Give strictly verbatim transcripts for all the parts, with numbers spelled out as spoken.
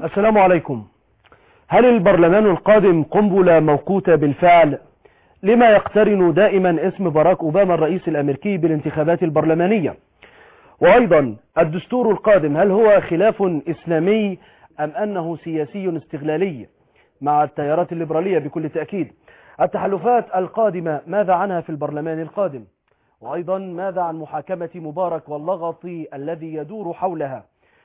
السلام عليكم. هل البرلمان القادم قنبلة موقوتة بالفعل؟ لما يقترن دائما اسم باراك أوباما الرئيس الأمريكي بالانتخابات البرلمانية؟ وأيضا الدستور القادم هل هو خلاف إسلامي أم أنه سياسي استغلالي مع التيارات الليبرالية؟ بكل تأكيد. التحالفات القادمة ماذا عنها في البرلمان القادم؟ وأيضا ماذا عن محاكمة مبارك واللغط الذي يدور حولها؟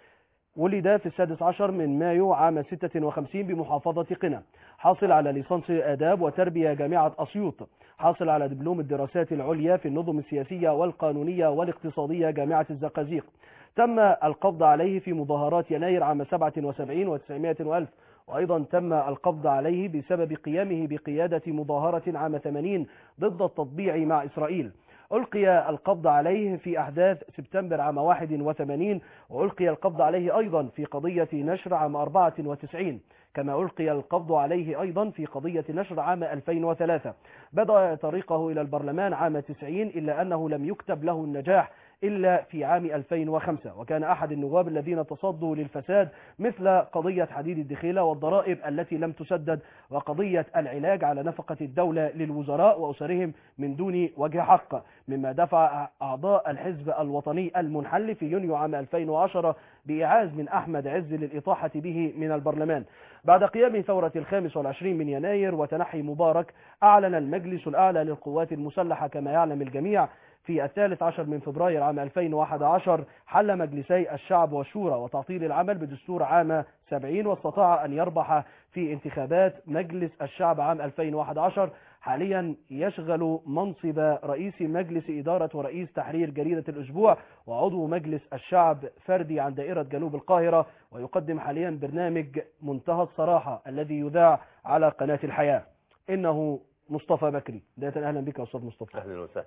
ولد في السادس عشر من مايو عام ستة وخمسين بمحافظة قنا، حاصل على ليسانس آداب وتربية جامعة أسيوط، حاصل على دبلوم الدراسات العليا في النظم السياسية والقانونية والاقتصادية جامعة الزقازيق. تم القبض عليه في مظاهرات يناير عام سبعة وسبعين وتسعمائة وألف، وأيضا تم القبض عليه بسبب قيامه بقيادة مظاهرة عام ثمانين ضد التطبيع مع إسرائيل. ألقي القبض عليه في أحداث سبتمبر عام واحد وثمانين، وألقي القبض عليه أيضا في قضية نشر عام أربعة وتسعين، كما ألقي القبض عليه أيضا في قضية نشر عام ألفين وثلاثة. بدأ طريقه إلى البرلمان عام تسعين، إلا أنه لم يكتب له النجاح إلا في عام ألفين وخمسة، وكان أحد النواب الذين تصدوا للفساد مثل قضية حديد الدخيلة والضرائب التي لم تسدد، وقضية العلاج على نفقة الدولة للوزراء وأسرهم من دون وجه حق، مما دفع أعضاء الحزب الوطني المنحل في يونيو عام ألفين وعشرة بإعاز من أحمد عز للإطاحة به من البرلمان. بعد قيام ثورة الخامس والعشرين من يناير وتنحي مبارك، أعلن المجلس الأعلى للقوات المسلحة كما يعلم الجميع في الثالث عشر من فبراير عام ألفين وأحد عشر حل مجلسي الشعب والشورى وتعطيل العمل بدستور عام سبعين، واستطاع أن يربح في انتخابات مجلس الشعب عام ألفين وأحد عشر. حاليا يشغل منصب رئيس مجلس إدارة ورئيس تحرير جريدة الأسبوع وعضو مجلس الشعب فردي عن دائرة جنوب القاهرة، ويقدم حاليا برنامج منتهى الصراحة الذي يذاع على قناة الحياة. إنه مصطفى بكري. بداية أهلا بك أستاذ مصطفى. أهلا وسهلا.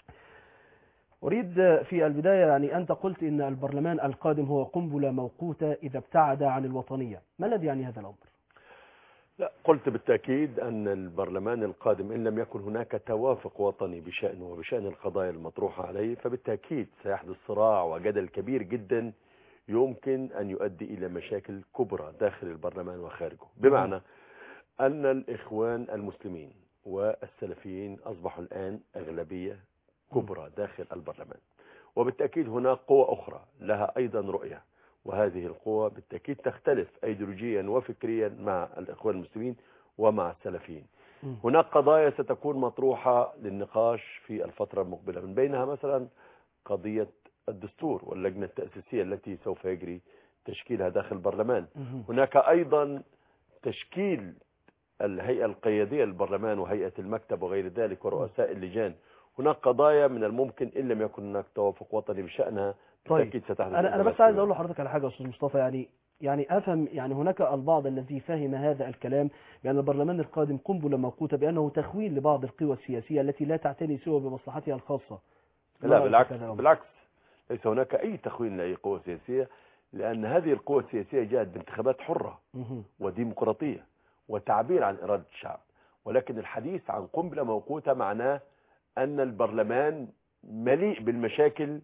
أريد في البداية، يعني أنت قلت إن البرلمان القادم هو قنبلة موقوتة إذا ابتعد عن الوطنية، ما الذي يعني هذا الأمر؟ لا، قلت بالتأكيد أن البرلمان القادم إن لم يكن هناك توافق وطني بشأنه وبشأن القضايا المطروحة عليه، فبالتأكيد سيحدث صراع وجدل كبير جدا يمكن أن يؤدي إلى مشاكل كبرى داخل البرلمان وخارجه. بمعنى أن الإخوان المسلمين والسلفيين أصبحوا الآن أغلبية كبرى داخل البرلمان، وبالتأكيد هناك قوى أخرى لها أيضا رؤية، وهذه القوى بالتأكيد تختلف أيديولوجيا وفكريا مع الإخوان المسلمين ومع السلفيين. هناك قضايا ستكون مطروحة للنقاش في الفترة المقبلة، من بينها مثلا قضية الدستور واللجنة التأسيسية التي سوف يجري تشكيلها داخل البرلمان. هناك أيضا تشكيل الهيئة القيادية للبرلمان وهيئة المكتب وغير ذلك ورؤساء اللجان. هناك قضايا من الممكن إن لم يكن هناك توافق وطني بشأنها بالتأكيد ستحدث. أنا أنا بس عايز أقول لحضرتك على حاجة أستاذ مصطفى، يعني يعني أفهم، يعني هناك البعض الذي فهم هذا الكلام بأن البرلمان القادم قنبلة موقوتة، بأنه تخوين لبعض القوى السياسية التي لا تعتني سوى بمصلحتها الخاصة. لا بالعكس، بالعكس ليس هناك أي تخوين لأي قوة سياسية، لأن هذه القوة السياسية جاءت بانتخابات حرة وديمقراطية وتعبير عن إرادة الشعب، ولكن الحديث عن قنبلة موقوتة معناه أن البرلمان مليء بالمشاكل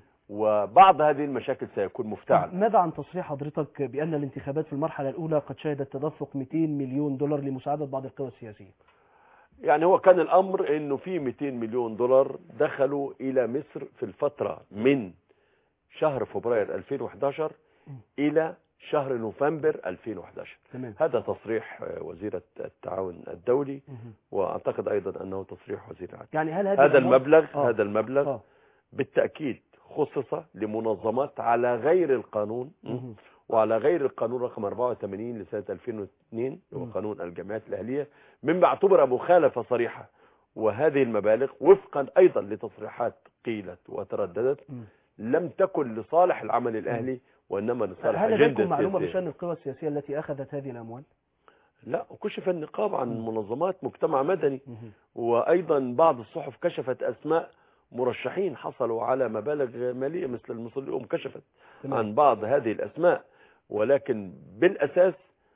وبعض هذه المشاكل سيكون مفتعل. ماذا عن تصريح حضرتك بأن الانتخابات في المرحلة الأولى قد شهدت تدفق مئتين مليون دولار لمساعدة بعض القوى السياسية؟ يعني هو كان الأمر أنه في مئتين مليون دولار دخلوا إلى مصر في الفترة من شهر فبراير ألفين وأحد عشر إلى شهر نوفمبر ألفين وأحد عشر. تمام. هذا تصريح وزيرة التعاون الدولي، وأعتقد أيضا أنه تصريح وزير العدل. يعني هل هذا المبلغ آه. هذا المبلغ آه. بالتأكيد خصص لمنظمات على غير القانون مه. وعلى غير القانون رقم أربعة وثمانين لسنة ألفين واثنين هو قانون الجمعيات الأهلية، مما اعتبر مخالفة صريحة. وهذه المبالغ وفقا أيضا لتصريحات قيلت وترددت مه. لم تكن لصالح العمل الأهلي وإنما لصالح هل أجندة لديكم معلومة سياسية. بشأن القوى السياسية التي أخذت هذه الأموال؟ لا، وكشف النقاب عن منظمات مجتمع مدني، مه. وأيضا بعض الصحف كشفت أسماء مرشحين حصلوا على مبالغ مالية مثل المصري اليوم كشفت تمام. عن بعض هذه الأسماء، ولكن بالأساس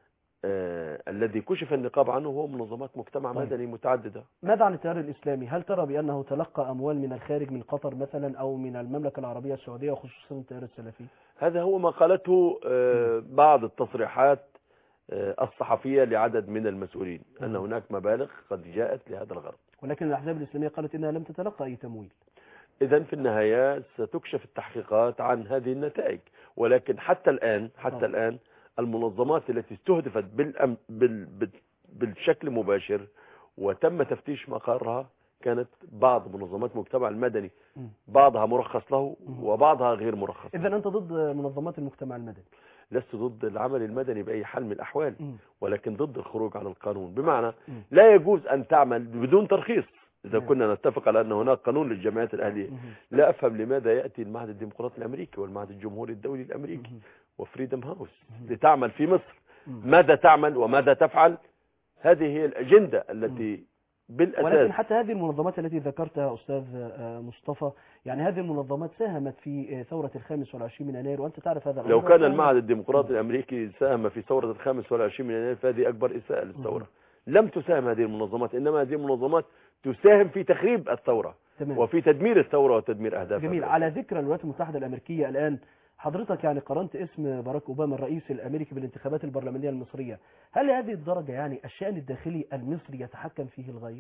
آه الذي كشف النقاب عنه هو منظمات مجتمع طيب. مدني متعددة. ماذا عن التيار الإسلامي؟ هل ترى بأنه تلقى أموال من الخارج من قطر مثلا أو من المملكة العربية السعودية وخصوصا التيار السلفي؟ هذا هو ما قالته آه بعض التصريحات آه الصحفية لعدد من المسؤولين أن هناك مبالغ قد جاءت لهذا الغرض، ولكن الأحزاب الإسلامية قالت إنها لم تتلقى أي تمويل. إذن في النهاية ستكشف التحقيقات عن هذه النتائج، ولكن حتى الآن حتى طبعا. الآن المنظمات التي استهدفت بالأم بال بال بالشكل مباشر وتم تفتيش مقرها كانت بعض منظمات المجتمع المدني، بعضها مرخص له وبعضها غير مرخص. إذن أنت ضد منظمات المجتمع المدني؟ لست ضد العمل المدني بأي حال من الأحوال، م. ولكن ضد الخروج عن القانون، بمعنى م. لا يجوز أن تعمل بدون ترخيص. إذا نعم. كنا نتفق على أن هناك قانون للجمعيات الأهلية، لا أفهم لماذا يأتي المعهد الديمقراطي الأمريكي والمعهد الجمهوري الدولي الأمريكي وفريدم هاوس لتعمل في مصر. ماذا تعمل وماذا تفعل؟ هذه هي الأجندة التي بالأساس. ولكن حتى هذه المنظمات التي ذكرتها أستاذ مصطفى، يعني هذه المنظمات ساهمت في ثورة الخامس والعشرين من يناير، وأنت تعرف هذا الأمر. لو كان المعهد الديمقراطي الأمريكي ساهم في ثورة الخامس والعشرين من يناير فهذه أكبر إساءة للثورة. لم تساهم هذه المنظمات، إنما هذه المنظمات تساهم في تخريب الثورة. تمام. وفي تدمير الثورة وتدمير أهدافها. جميل. على ذكر الولايات المتحدة الأمريكية الآن، حضرتك يعني قرنت اسم باراك أوباما الرئيس الأمريكي بالانتخابات البرلمانية المصرية، هل لهذه الدرجة يعني الشأن الداخلي المصري يتحكم فيه الغير؟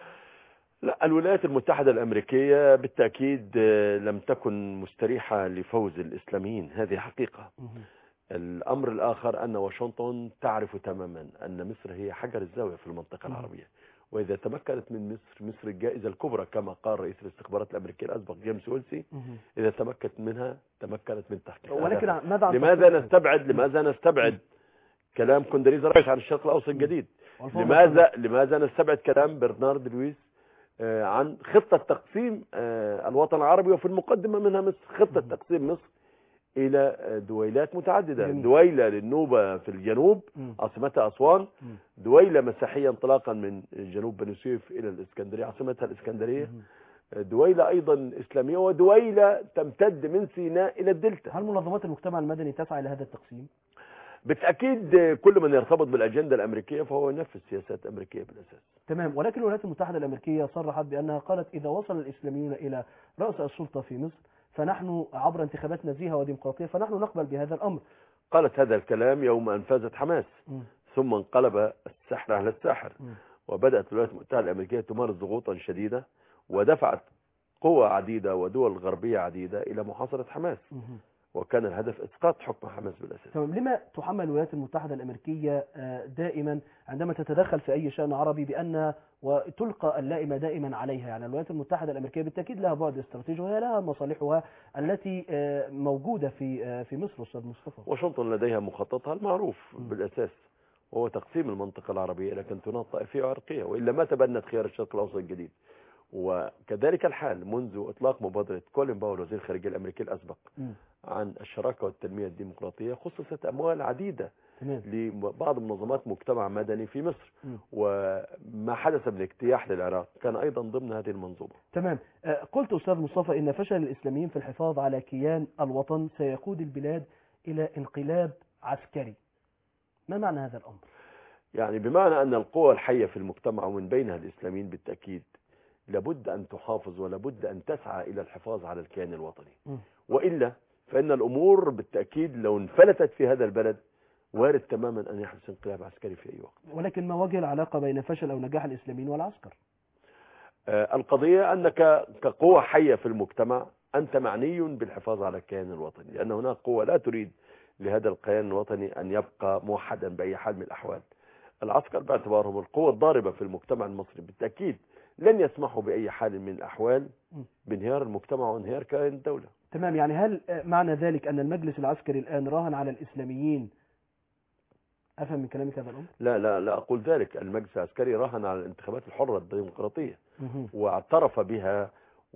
لا، الولايات المتحدة الأمريكية بالتأكيد لم تكن مستريحة لفوز الإسلاميين، هذه حقيقة. الأمر الآخر أن واشنطن تعرف تماما أن مصر هي حجر الزاوية في المنطقة العربية، وإذا تمكنت من مصر مصر الجائزة الكبرى كما قال رئيس الاستخبارات الأمريكية الأسبق جيمس ويلسي، إذا تمكنت منها تمكنت من تحقيق. ولكن ماذا عن لماذا نستبعد لماذا نستبعد كلام كوندريزا رايس عن الشرق الأوسط الجديد؟ لماذا لماذا نستبعد كلام برنارد لويس عن خطة تقسيم الوطن العربي، وفي المقدمة منها مصر، خطة تقسيم مصر إلى دويلات متعددة. جميل. دويلة للنوبة في الجنوب عاصمتها أسوان، دويلة مسيحية انطلاقا من جنوب بني سويف إلى الإسكندرية عاصمتها الإسكندرية، دويلة أيضا إسلامية، ودويلة تمتد من سيناء إلى الدلتا. هل منظمات المجتمع المدني تسعى إلى هذا التقسيم؟ بالتأكيد كل من يرتبط بالأجندة الأمريكية فهو ينفذ سياسات أمريكية بالأساس. تمام. ولكن الولايات المتحدة الأمريكية صرحت بأنها قالت إذا وصل الإسلاميون إلى رأس السلطة في مصر فنحن عبر انتخابات نزيهة وديمقراطية فنحن نقبل بهذا الأمر. قالت هذا الكلام يوم أن فازت حماس، م. ثم انقلب السحر على الساحر، م. وبدأت الولايات المتحدة الأمريكية تمارس ضغوطا شديدة ودفعت قوى عديدة ودول غربية عديدة إلى محاصرة حماس، م. وكان الهدف إسقاط حكم حماس بالأساس. تمام. لما تحمل الولايات المتحدة الأمريكية دائما عندما تتدخل في أي شأن عربي بأنها وتلقى اللائمة دائما عليها؟ يعني الولايات المتحدة الأمريكية بالتأكيد لها بعد استراتيجي وهي لها مصالحها التي موجودة في في مصر. أستاذ مصطفى، واشنطن لديها مخططها المعروف م. بالأساس، وهو تقسيم المنطقة العربية إلى كنتونات طائفية وعرقية، وإلا ما تبنت خيار الشرق الأوسط الجديد. وكذلك الحال منذ إطلاق مبادرة كولين باول وزير الخارجية الأمريكي الأسبق م. عن الشراكة والتنمية الديمقراطية، خصصت أموال عديدة تمام. لبعض منظمات مجتمع مدني في مصر، م. وما حدث من اجتياح للعراق كان أيضا ضمن هذه المنظومة. تمام. قلت أستاذ مصطفى إن فشل الإسلاميين في الحفاظ على كيان الوطن سيقود البلاد إلى انقلاب عسكري، ما معنى هذا الأمر؟ يعني بمعنى أن القوى الحية في المجتمع ومن بينها الإسلاميين بالتأكيد لابد أن تحافظ ولابد أن تسعى إلى الحفاظ على الكيان الوطني، م. وإلا فإن الأمور بالتأكيد لو انفلتت في هذا البلد وارد تماما أن يحدث انقلاب عسكري في أي وقت. ولكن ما وجه العلاقة بين فشل أو نجاح الإسلاميين والعسكر؟ آه القضية أنك كقوة حية في المجتمع أنت معني بالحفاظ على الكيان الوطني، لأن هناك قوة لا تريد لهذا الكيان الوطني أن يبقى موحدا بأي حال من الأحوال. العسكر باعتبارهم القوة الضاربة في المجتمع المصري بالتأكيد لن يسمحوا بأي حال من الأحوال بانهيار المجتمع وانهيار كيان الدولة. تمام. يعني هل معنى ذلك أن المجلس العسكري الآن راهن على الإسلاميين؟ أفهم من كلامك هذا الأمر؟ لا لا لا أقول ذلك. المجلس العسكري راهن على الانتخابات الحرة الديمقراطية واعترف بها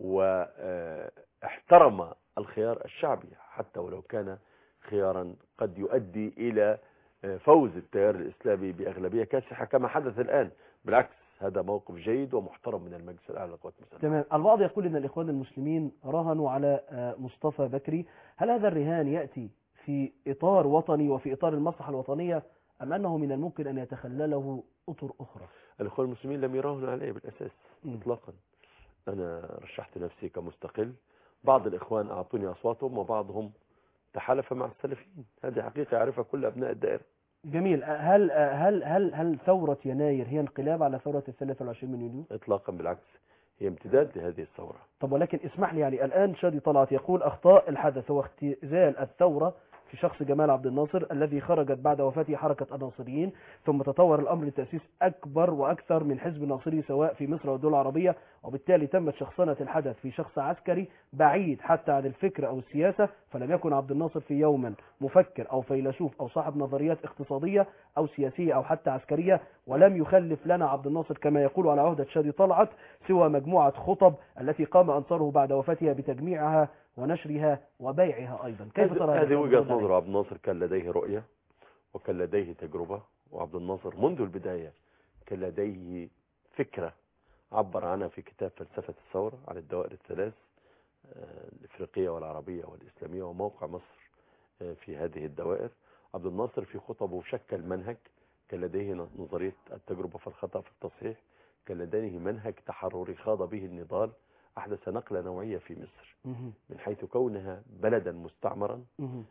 واحترم الخيار الشعبي حتى ولو كان خيارا قد يؤدي إلى فوز التيار الإسلامي بأغلبية كاسحة كما حدث الآن. بالعكس هذا موقف جيد ومحترم من المجلس الأعلى للقوات المسلحة. تمام. البعض يقول أن الإخوان المسلمين راهنوا على مصطفى بكري، هل هذا الرهان يأتي في إطار وطني وفي إطار المصلحة الوطنية، أم أنه من الممكن أن يتخلله أطر أخرى؟ الإخوان المسلمين لم يراهن عليه بالأساس م. إطلاقا. أنا رشحت نفسي كمستقل، بعض الإخوان أعطوني أصواتهم وبعضهم تحالف مع السلفيين، هذه حقيقة يعرفها كل أبناء الدائرة. جميل. هل هل هل هل ثورة يناير هي انقلاب على ثورة الثلاثة والعشرين من يوليو؟ إطلاقا، بالعكس، هي امتداد لهذه الثورة. طب ولكن اسمح لي، يعني الآن شادي طلعت يقول أخطاء الحدث هو اختزال الثورة في شخص جمال عبد الناصر الذي خرجت بعد وفاته حركة الناصريين، ثم تطور الأمر لتأسيس أكبر وأكثر من حزب ناصري سواء في مصر والدول العربية، وبالتالي تمت شخصنة الحدث في شخص عسكري بعيد حتى عن الفكر أو السياسة، فلم يكن عبد الناصر في يوم مفكر أو فيلسوف أو صاحب نظريات اقتصادية أو سياسية أو حتى عسكرية، ولم يخلف لنا عبد الناصر كما يقول على عهدة شادي طلعت سوى مجموعة خطب التي قام أنصاره بعد وفاتها بتجميعها ونشرها وبيعها أيضا. كيف ترى هذه وجهة نظر عبد الناصر؟ كان لديه رؤية وكان لديه تجربة، وعبد الناصر منذ البداية كان لديه فكرة عبر عنها في كتاب فلسفة الثورة عن الدوائر الثلاث الإفريقية والعربية والإسلامية وموقع مصر في هذه الدوائر. عبد الناصر في خطبه شكل منهج، كان لديه نظرية التجربة في الخطأ في التصحيح، كان لديه منهج تحرري خاض به النضال، أحدث نقلة نوعية في مصر من حيث كونها بلدا مستعمرا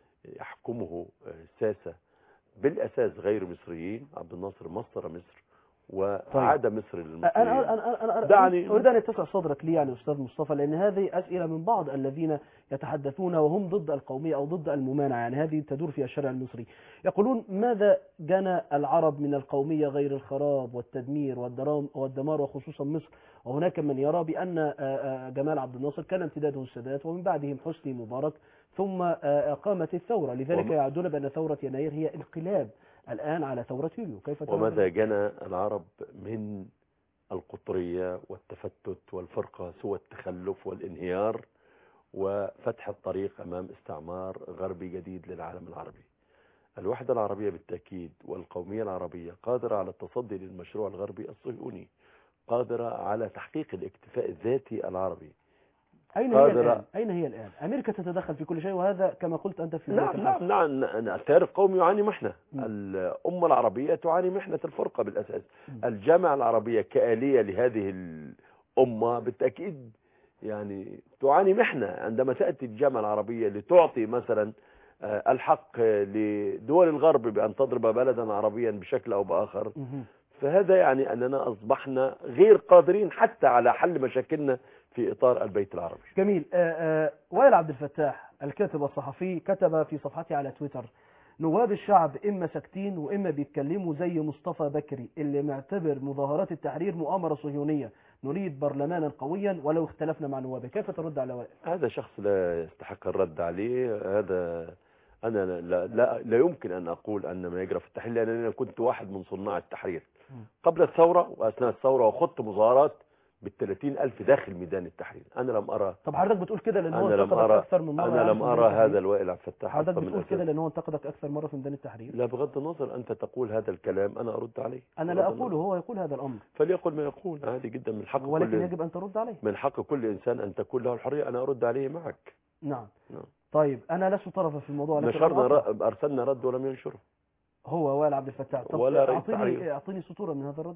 يحكمه ساسة بالأساس غير مصريين. عبد الناصر مصر مصر وعاد طيب. مصر للمصريين. أنا, أنا, أنا, دعني أريد أن يتسع صدرك لي يعني أستاذ مصطفى، لأن هذه أسئلة من بعض الذين يتحدثون وهم ضد القومية أو ضد الممانعة، يعني هذه تدور في الشارع المصري، يقولون ماذا جنى العرب من القومية غير الخراب والتدمير والدمار وخصوصا مصر، وهناك من يرى بأن جمال عبد الناصر كان امتداده السادات ومن بعدهم حسني مبارك ثم قامت الثورة، لذلك وم... يعدون بأن ثورة يناير هي انقلاب الآن على ثورة يوليو. كيف ترى؟ وماذا جنى العرب من القطرية والتفتت والفرقة سوى التخلف والانهيار وفتح الطريق أمام استعمار غربي جديد للعالم العربي. الوحدة العربية بالتأكيد والقومية العربية قادرة على التصدي للمشروع الغربي الصهيوني، قادرة على تحقيق الاكتفاء الذاتي العربي. أين هي الآن؟ أين هي الآن؟ أمريكا تتدخل في كل شيء، وهذا كما قلت أنت في نعم نعم نعم نعم التيار القومي يعاني محنة، الأمة العربية تعاني محنة الفرقة بالأساس. م. الجامعة العربية كآلية لهذه الأمة بالتأكيد يعني تعاني محنة عندما تأتي الجامعة العربية لتعطي مثلا الحق لدول الغرب بأن تضرب بلدا عربيا بشكل أو بآخر. م. فهذا يعني أننا أصبحنا غير قادرين حتى على حل مشاكلنا في إطار البيت العربي. جميل. وائل عبد الفتاح الكاتب الصحفي كتب في صفحته على تويتر: نواب الشعب إما ساكتين وإما بيتكلموا زي مصطفى بكري اللي معتبر مظاهرات التحرير مؤامرة صهيونية، نريد برلمانا قويا ولو اختلفنا مع نوابه. كيف ترد على وائل؟ هذا شخص لا يستحق الرد عليه. هذا أنا لا, لا, لا يمكن أن أقول أن ما يجرى في التحرير، لأن أنا كنت واحد من صناع التحرير قبل الثورة وأثناء الثورة، وخضت مظاهرات بالثلاثين ألف داخل ميدان التحرير. أنا لم أرى. طب حضرتك بتقول كده لأن هو انتقدك أكثر من مرة؟ أنا لم أرى هذا الوائل عبد الفتاح. حضرتك بتقول كده لأن هو انتقدك أكثر مرة في ميدان التحرير؟ لا، بغض النظر أنت تقول هذا الكلام أنا أرد عليه. أنا لا أقوله، هو يقول هذا الأمر. فليقل ما يقول، عادي جدا، من حق ولكن كل يجب أن ترد عليه. من حق كل إنسان أن تكون له الحرية. أنا أرد عليه معك. نعم. نعم. طيب أنا لست طرفا في الموضوع. نشرنا ر... أرسلنا رد ولم ينشره هو وائل عبد الفتاح. طب ولا أعطيني أعطيني سطورا من هذا الرد.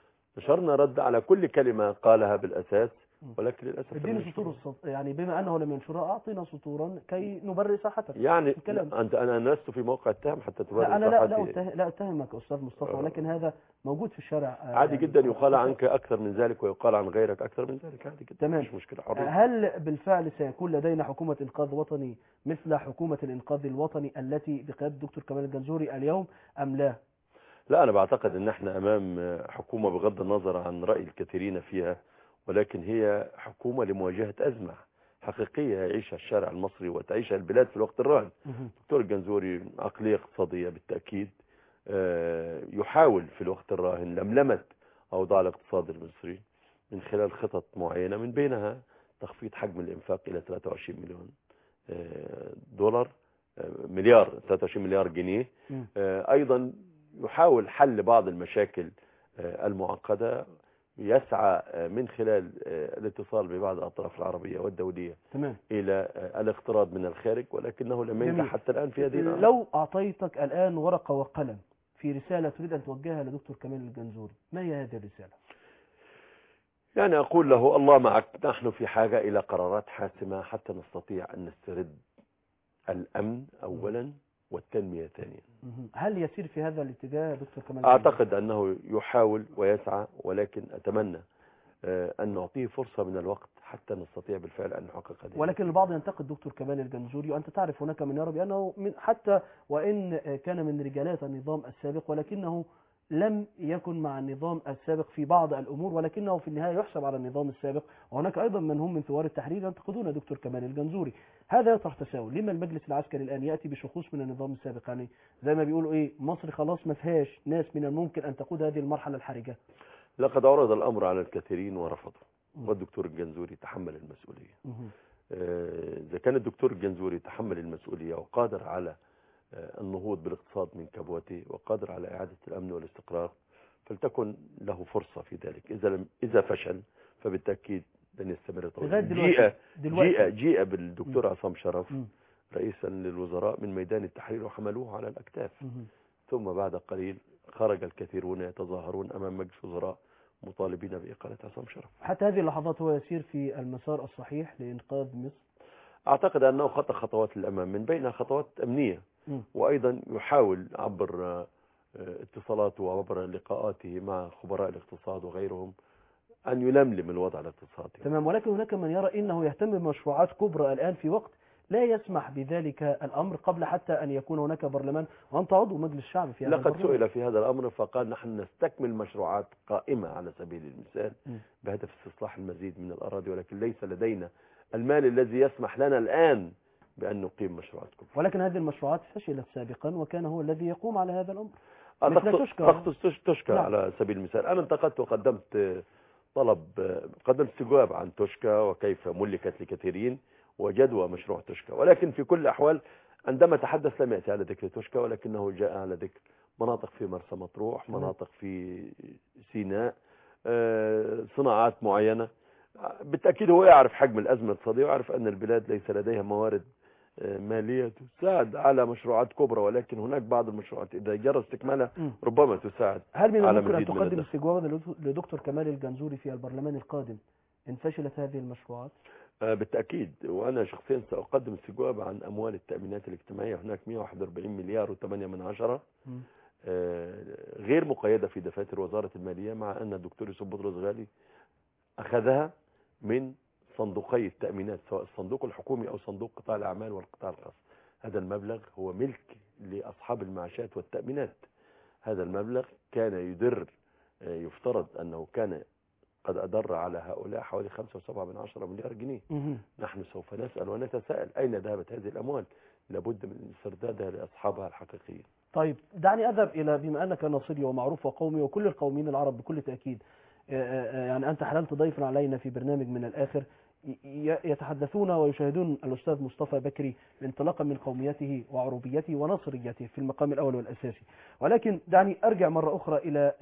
نشرنا رد على كل كلمة قالها بالأساس، ولكن للأسف اديني سطور الصد... يعني بما أنه لم ينشرها أعطينا سطورا كي نبرر صحتك. يعني أنت أنا لست في موقع اتهام حتى تبرر صحتي. أنا لا لا, أتهم... لا أتهمك أستاذ مصطفى، ولكن هذا موجود في الشارع. عادي جدا يقال عنك أكثر من ذلك ويقال عن غيرك أكثر من ذلك، عادي جدا. تمام. مش مشكلة، حرية. هل بالفعل سيكون لدينا حكومة إنقاذ وطني مثل حكومة الإنقاذ الوطني التي بقيادة الدكتور كمال الجنزوري اليوم أم لا؟ لا، أنا بعتقد أن احنا أمام حكومة بغض النظر عن رأي الكثيرين فيها، ولكن هي حكومة لمواجهة أزمة حقيقية يعيشها الشارع المصري وتعيشها البلاد في الوقت الراهن. الدكتور الجنزوري عقلية اقتصادية بالتأكيد، يحاول في الوقت الراهن لملمة أوضاع الاقتصاد المصري من خلال خطط معينة، من بينها تخفيض حجم الإنفاق إلى ثلاثة وعشرين مليون دولار مليار ثلاثة وعشرين مليار جنيه. أيضا يحاول حل بعض المشاكل المعقدة يسعى من خلال الاتصال ببعض الأطراف العربية والدولية تمام. إلى الاقتراض من الخارج، ولكنه لم ينجح حتى الآن في هذه الأمر. لو أعطيتك الآن ورقة وقلم في رسالة تريد أن توجهها لدكتور كمال الجنزوري، ما هي هذه الرسالة؟ يعني أقول له الله معك، نحن في حاجة إلى قرارات حاسمة حتى نستطيع أن نسترد الأمن أولا والتنمية ثانيا. هل يسير في هذا الاتجاه دكتور كمال؟ أعتقد أنه يحاول ويسعى، ولكن أتمنى أن نعطيه فرصة من الوقت حتى نستطيع بالفعل أن نحقق هذه. ولكن البعض ينتقد دكتور كمال الجنزوري، وأنت تعرف هناك من يرى بأنه من حتى وإن كان من رجالات النظام السابق ولكنه لم يكن مع النظام السابق في بعض الأمور، ولكنه في النهاية يحسب على النظام السابق. وهناك أيضا من هم من ثوار التحرير ينتقدون دكتور كمال الجنزوري. هذا يطرح تساؤل، لما المجلس العسكري الآن يأتي بشخوص من النظام السابق؟ يعني زي ما بيقولوا إيه، مصر خلاص ما فيهاش ناس من الممكن أن تقود هذه المرحلة الحرجة. لقد عرض الأمر على الكثيرين ورفضوا، والدكتور الجنزوري تحمل المسؤولية. إذا كان الدكتور الجنزوري تحمل المسؤولية وقادر على النهوض بالاقتصاد من كبوته وقادر على إعادة الأمن والاستقرار، فلتكن له فرصة في ذلك. إذا لم إذا فشل فبالتأكيد لن يستمر طويلا. جيء جيء جيء بالدكتور عصام شرف م. رئيسا للوزراء من ميدان التحرير وحملوه على الأكتاف، م. ثم بعد قليل خرج الكثيرون يتظاهرون أمام مجلس وزراء مطالبين بإقالة عصام شرف. حتى هذه اللحظات هو يسير في المسار الصحيح لإنقاذ مصر؟ أعتقد أنه خطى خطوات للأمام، من بينها خطوات أمنية، م. وأيضا يحاول عبر اتصالاته وعبر لقاءاته مع خبراء الاقتصاد وغيرهم أن يلملم الوضع الاقتصادي. تمام. ولكن هناك من يرى إنه يهتم بمشروعات كبرى الآن في وقت لا يسمح بذلك الأمر قبل حتى أن يكون هناك برلمان وأنت عضو مجلس الشعب في هذا لقد البرلمان. سئل في هذا الأمر فقال نحن نستكمل مشروعات قائمة على سبيل المثال م. بهدف استصلاح المزيد من الأراضي، ولكن ليس لدينا المال الذي يسمح لنا الآن بأن نقيم مشروعات كبرى. ولكن هذه المشروعات فشلت سابقا وكان هو الذي يقوم على هذا الأمر. تشكر تشكر نعم. على سبيل المثال أنا انتقدت وقدمت طلب، قدمت استجواب عن توشكا وكيف ملكت لكثيرين وجدوى مشروع توشكا، ولكن في كل الأحوال عندما تحدث لم يأتي على ذكر توشكا، ولكنه جاء على ذكر مناطق في مرسى مطروح، مناطق في سيناء، صناعات معينة. بالتأكيد هو يعرف حجم الأزمة الاقتصادية ويعرف أن البلاد ليس لديها موارد مالية تساعد على مشروعات كبرى، ولكن هناك بعض المشروعات إذا جرى استكمالها ربما تساعد. هل من الممكن أن تقدم استجوابا لدكتور كمال الجنزوري في البرلمان القادم إن فشلت هذه المشروعات؟ بالتأكيد، وأنا شخصيا سأقدم استجواب عن أموال التأمينات الاجتماعية. هناك مئة وواحد وأربعين مليار وثمانية من عشرة غير مقيدة في دفاتر وزارة المالية، مع أن الدكتور يوسف بطرس غالي أخذها من صندوقي التأمينات سواء الصندوق الحكومي أو صندوق قطاع الأعمال والقطاع الخاص. هذا المبلغ هو ملك لأصحاب المعاشات والتأمينات. هذا المبلغ كان يدر، يفترض أنه كان قد أدر على هؤلاء حوالي خمسة وسبعة من عشرة مليار جنيه. نحن سوف نسأل ونتساءل أين ذهبت هذه الأموال، لابد من استردادها لأصحابها الحقيقيين. طيب دعني أذهب إلى، بما أنك ناصري ومعروف وقومي وكل القوميين العرب بكل تأكيد، يعني أنت حللت ضيفا علينا في برنامج من الآخر، يتحدثون ويشاهدون الأستاذ مصطفى بكري انطلاقا من قوميته وعروبيته ونصريته في المقام الأول والأساسي. ولكن دعني أرجع مرة أخرى إلى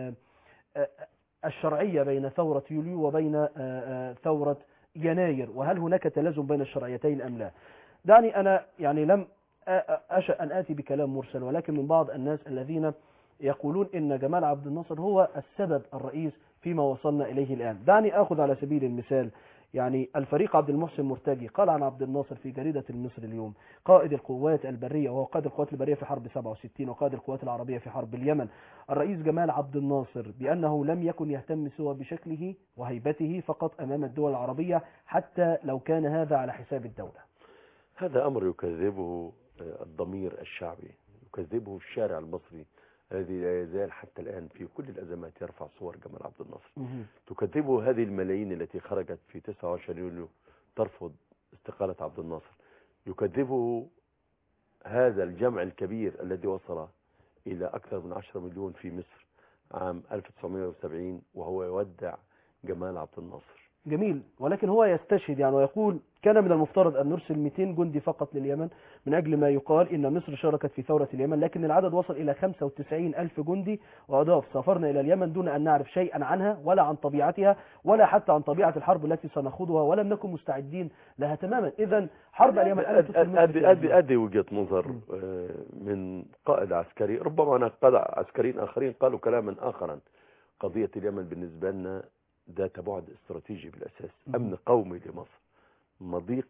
الشرعية بين ثورة يوليو وبين ثورة يناير، وهل هناك تلازم بين الشرعيتين أم لا؟ دعني أنا يعني لم أشأ أن آتي بكلام مرسل، ولكن من بعض الناس الذين يقولون إن جمال عبد الناصر هو السبب الرئيس فيما وصلنا إليه الآن. دعني أخذ على سبيل المثال يعني الفريق عبد المحسن مرتجي قال عن عبد الناصر في جريدة المصري اليوم: قائد القوات البرية، وهو قائد القوات البرية في حرب سبعة وستين وقائد القوات العربية في حرب اليمن، الرئيس جمال عبد الناصر، بأنه لم يكن يهتم سوى بشكله وهيبته فقط أمام الدول العربية حتى لو كان هذا على حساب الدولة. هذا أمر يكذبه الضمير الشعبي، يكذبه الشارع المصري الذي لا يزال حتى الآن في كل الأزمات يرفع صور جمال عبد الناصر. تكذبه هذه الملايين التي خرجت في تسعة وعشرين يوليو ترفض استقالة عبد الناصر. يكذبه هذا الجمع الكبير الذي وصل إلى أكثر من عشرة مليون في مصر عام ألف وتسعمئة وسبعين وهو يودع جمال عبد الناصر. جميل، ولكن هو يستشهد يعني ويقول كان من المفترض أن نرسل مئتين جندي فقط لليمن من أجل ما يقال إن مصر شاركت في ثورة اليمن، لكن العدد وصل إلى خمسة وتسعين ألف جندي، وأضاف سافرنا إلى اليمن دون أن نعرف شيئا عنها ولا عن طبيعتها ولا حتى عن طبيعة الحرب التي سنخوضها، ولم نكن مستعدين لها تماما. إذا حرب اليمن أدي أدي وجهة نظر من قائد عسكري، ربما أنا قائد عسكريين آخرين قالوا كلاما آخرا. قضية اليمن بالنسبة لنا ذات بعد استراتيجي بالأساس، أمن قومي لمصر، مضيق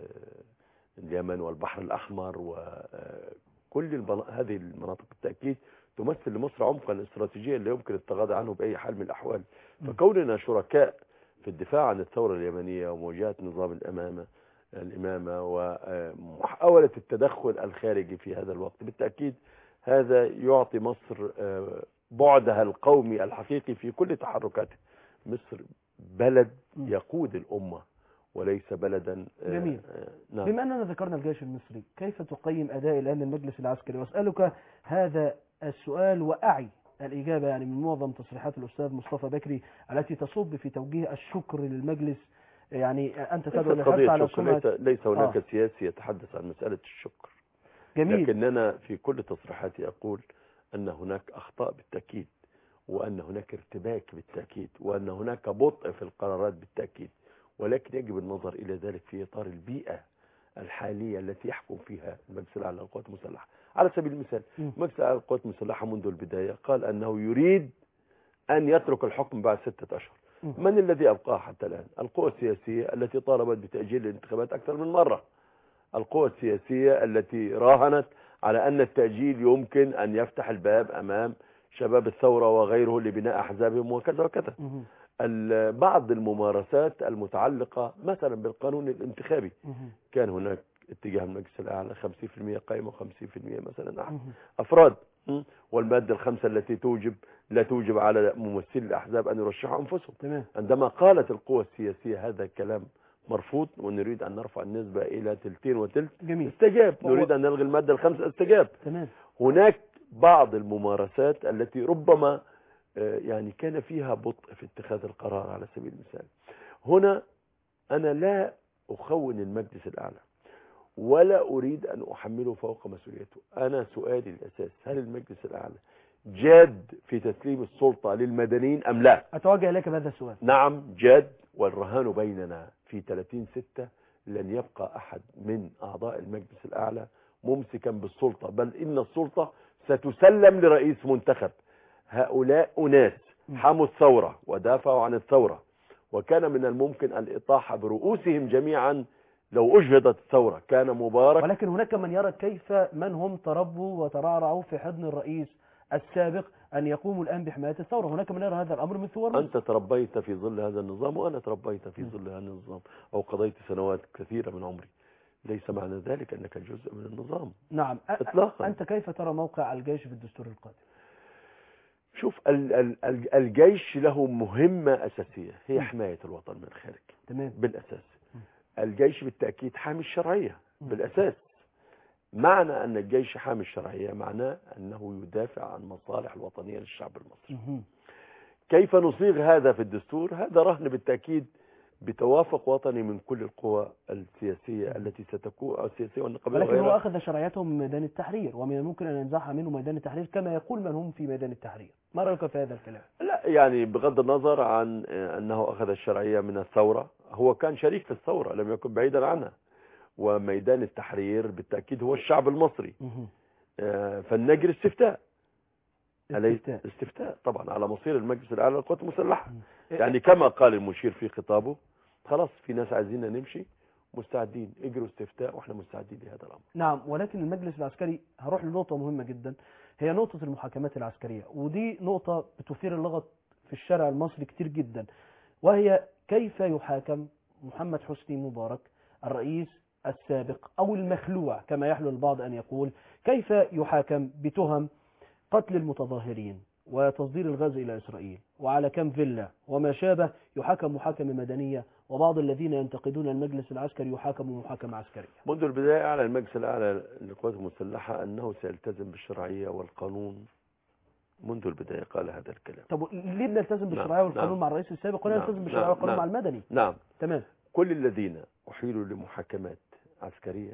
اليمن والبحر الأحمر وكل هذه المناطق بالتأكيد تمثل لمصر عمقا استراتيجيا لا يمكن التغاضى عنه بأي حال من الأحوال. فكوننا شركاء في الدفاع عن الثورة اليمنية ومواجهة نظام الأمامة الإمامة ومحاولة التدخل الخارجي في هذا الوقت، بالتأكيد هذا يعطي مصر بعدها القومي الحقيقي في كل تحركاته. مصر بلد يقود الأمة وليس بلدا. جميل. نعم. بما أننا ذكرنا الجيش المصري، كيف تقيم أداء الآن المجلس العسكري؟ وأسألك هذا السؤال وأعي الإجابة يعني من معظم تصريحات الأستاذ مصطفى بكري التي تصب في توجيه الشكر للمجلس. يعني أنت تدعو للحث على ليس, ليس هناك آه. سياسي يتحدث عن مسألة الشكر. جميل. لكننا في كل تصريحاتي أقول أن هناك أخطاء بالتأكيد، وأن هناك ارتباك بالتأكيد، وأن هناك بطء في القرارات بالتأكيد، ولكن يجب النظر إلى ذلك في إطار البيئة الحالية التي يحكم فيها المجلس الأعلى للقوات المسلحة. على سبيل المثال المجلس الأعلى للقوات المسلحة منذ البداية قال أنه يريد أن يترك الحكم بعد ستة أشهر. من الذي أبقاه حتى الآن؟ القوى السياسية التي طالبت بتأجيل الانتخابات أكثر من مرة، القوى السياسية التي راهنت على أن التأجيل يمكن أن يفتح الباب أمام شباب الثورة وغيره لبناء أحزابهم وكذا وكذا. بعض الممارسات المتعلقة مثلا بالقانون الانتخابي كان هناك اتجاه المجلس الأعلى خمسين بالمئة قائمة وخمسين بالمئة مثلا أفراد، والمادة الخمسة التي توجب لا توجب على ممثلي الأحزاب أن يرشحوا أنفسهم. عندما قالت القوى السياسية هذا الكلام مرفوض ونريد أن نرفع النسبة إلى تلتين وتلت، جميل. استجاب. نريد أن نلغي المادة الخمسة، استجاب. تمام. هناك بعض الممارسات التي ربما يعني كان فيها بطء في اتخاذ القرار. على سبيل المثال هنا أنا لا أخون المجلس الأعلى ولا أريد أن أحمله فوق مسؤوليته. أنا سؤالي الأساس، هل المجلس الأعلى جاد في تسليم السلطة للمدنيين أم لا؟ أتوجه إليك بهذا السؤال. نعم جاد، والرهان بيننا في ثلاثين ستة لن يبقى أحد من أعضاء المجلس الأعلى ممسكا بالسلطة، بل إن السلطة ستسلم لرئيس منتخب. هؤلاء أناس حموا الثورة ودافعوا عن الثورة، وكان من الممكن الإطاحة برؤوسهم جميعا لو أجهضت الثورة. كان مبارك، ولكن هناك من يرى كيف من هم تربوا وترعرعوا في حضن الرئيس السابق أن يقوموا الآن بحماية الثورة. هناك من يرى هذا الأمر من ثوار. أنت تربيت في ظل هذا النظام وأنا تربيت في ظل هذا النظام، أو قضيت سنوات كثيرة من عمري. ليس معنى ذلك أنك جزء من النظام. نعم إطلاقا. أنت كيف ترى موقع الجيش في الدستور القادم؟ شوف، الجيش له مهمة أساسية هي حماية الوطن من الخارج. تمام. بالأساس الجيش بالتأكيد حامي الشرعية بالأساس. معنى أن الجيش حامي الشرعية معناه أنه يدافع عن مصالح الوطنية للشعب المصري. كيف نصيغ هذا في الدستور؟ هذا رهن بالتأكيد بتوافق وطني من كل القوى السياسية التي ستكون السياسية والنقابية. ولكن هو أخذ شرعيته من ميدان التحرير، ومن الممكن أن ينزعها منه ميدان التحرير كما يقول من هم في ميدان التحرير. ما رأيك في هذا الكلام؟ لا يعني بغض النظر عن أنه أخذ الشرعية من الثورة، هو كان شريك في الثورة، لم يكن بعيدا عنها. وميدان التحرير بالتأكيد هو الشعب المصري. فالنجر استفتاء استفتاء. استفتاء طبعا على مصير المجلس الأعلى للقوات المسلحة. يعني كما قال المشير في خطابه، خلاص في ناس عايزين نمشي، مستعدين، اجروا استفتاء واحنا مستعدين لهذا الأمر. نعم. ولكن المجلس العسكري، هروح لنقطة مهمة جدا، هي نقطة المحاكمات العسكرية، ودي نقطة بتثير اللغط في الشارع المصري كتير جدا، وهي كيف يحاكم محمد حسني مبارك الرئيس السابق أو المخلوع كما يحلو البعض أن يقول، كيف يحاكم بتهم قتل المتظاهرين وتصدير الغاز إلى إسرائيل وعلى كم فيلا وما شابه، يحاكم محاكمة مدنية، وبعض الذين ينتقدون المجلس العسكري يحاكم محاكمة عسكرية؟ منذ البداية على المجلس الأعلى للقوات المسلحة أنه سيلتزم بالشرعية والقانون منذ البداية قال هذا الكلام. طب ليه بنلتزم بالشرعية والقانون نعم. مع الرئيس السابق ولا نعم. نلتزم بالشرعية نعم. والقانون نعم. مع المدني؟ نعم. تمام. كل الذين أحيلوا لمحاكمات عسكرية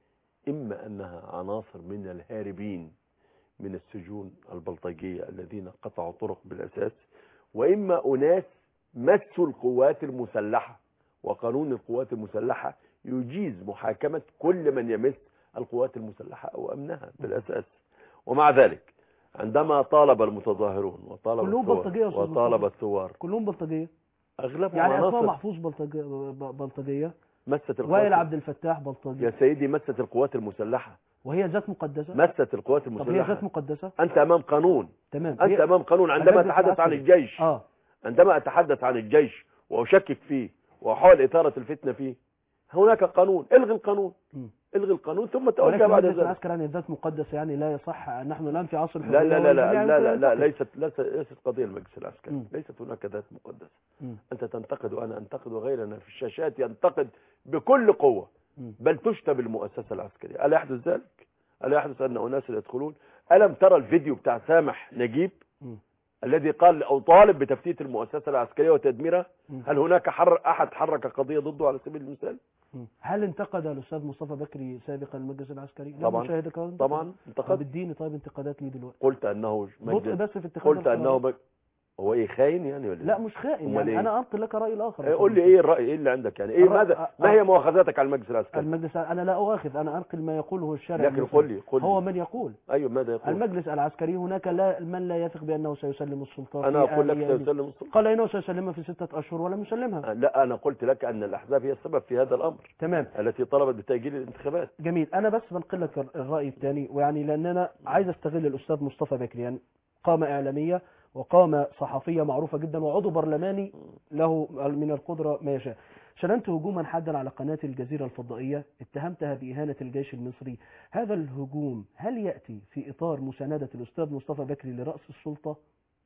إما أنها عناصر من الهاربين من السجون البلطجية الذين قطعوا طرق بالأساس، وإما أناس مسوا القوات المسلحة، وقانون القوات المسلحة يجيز محاكمة كل من يمس القوات المسلحة أو أمنها بالأساس. ومع ذلك عندما طالب المتظاهرون وطالب كلهم الثوار بلطجية وطالب الثوار كلهم بلطجية أغلبهم يعني أسماء عناصر محفوظ بلطجية بلطجية مست وائل القوات عبد الفتاح بلطجي يا سيدي مست القوات المسلحة، وهي ذات مقدسة. مست القوات طب هي المسلحة. ذات مقدسة. أنت أمام قانون. تمام. أنت هي... أمام قانون. عندما أتحدث عن الجيش آه. عندما أتحدث عن الجيش وأشكك فيه وأحاول إثارة الفتنة فيه، هناك قانون. الغي القانون. م. الغي القانون ثم توجه ولكن بعد مجلس ذلك. العسكر يعني ذات مقدسة يعني لا يصح. نحن الآن في عصر لا الحرية لا لا لا والجميع لا لا, يمكن لا أن ليست ليست ليست قضية المجلس العسكري. م. ليست هناك ذات مقدسة. م. أنت تنتقد وأنا أنتقد وغيرنا في الشاشات ينتقد بكل قوة، م. بل تشتم المؤسسة العسكرية. ألا يحدث ذلك؟ ألا يحدث أن أناس يدخلون؟ ألم ترى الفيديو بتاع سامح نجيب م. الذي قال أو طالب بتفتيت المؤسسة العسكرية وتدميرها؟ م. هل هناك حر أحد حرك قضية ضده على سبيل المثال؟ م. هل انتقد الأستاذ مصطفى بكري سابقا المجلس العسكري؟ طبعا. مشاهدة كمان طبعا انتقد. بديني طيب انتقادات لي دلوقتي. قلت أنه بطء بس في اتخاذ قلت أنه بك... هو ايه خاين يعني ولا لا مش خائن يعني إيه؟ انا انقل لك رايي الاخر. إيه قول لي ايه الراي ايه اللي عندك يعني ايه ماذا ما هي مؤاخذاتك على المجلس العسكري؟ المجلس انا لا اؤاخذ، انا انقل ما يقوله الشارع. لكن قل لي قل لي هو من يقول. ايوه ماذا يقول؟ المجلس العسكري هناك لا من لا يثق بانه سيسلم السلطات. انا اقول لك سيسلم السلطات. قال انه سيسلمها في ستة اشهر ولم يسلمها. لا انا قلت لك ان الاحزاب هي السبب في هذا الامر. تمام. التي طلبت بتاجيل الانتخابات. جميل. انا بس بنقل لك الراي الثاني، ويعني لان انا عايز استغل الاستاذ مصطفى بكري، يعني قامه اعلاميه وقامة صحفية معروفة جدا وعضو برلماني له من القدرة ما يشاء. شننت هجوما حادا على قناة الجزيرة الفضائية اتهمتها بإهانة الجيش المصري. هذا الهجوم هل يأتي في إطار مساندة الأستاذ مصطفى بكري لرأس السلطة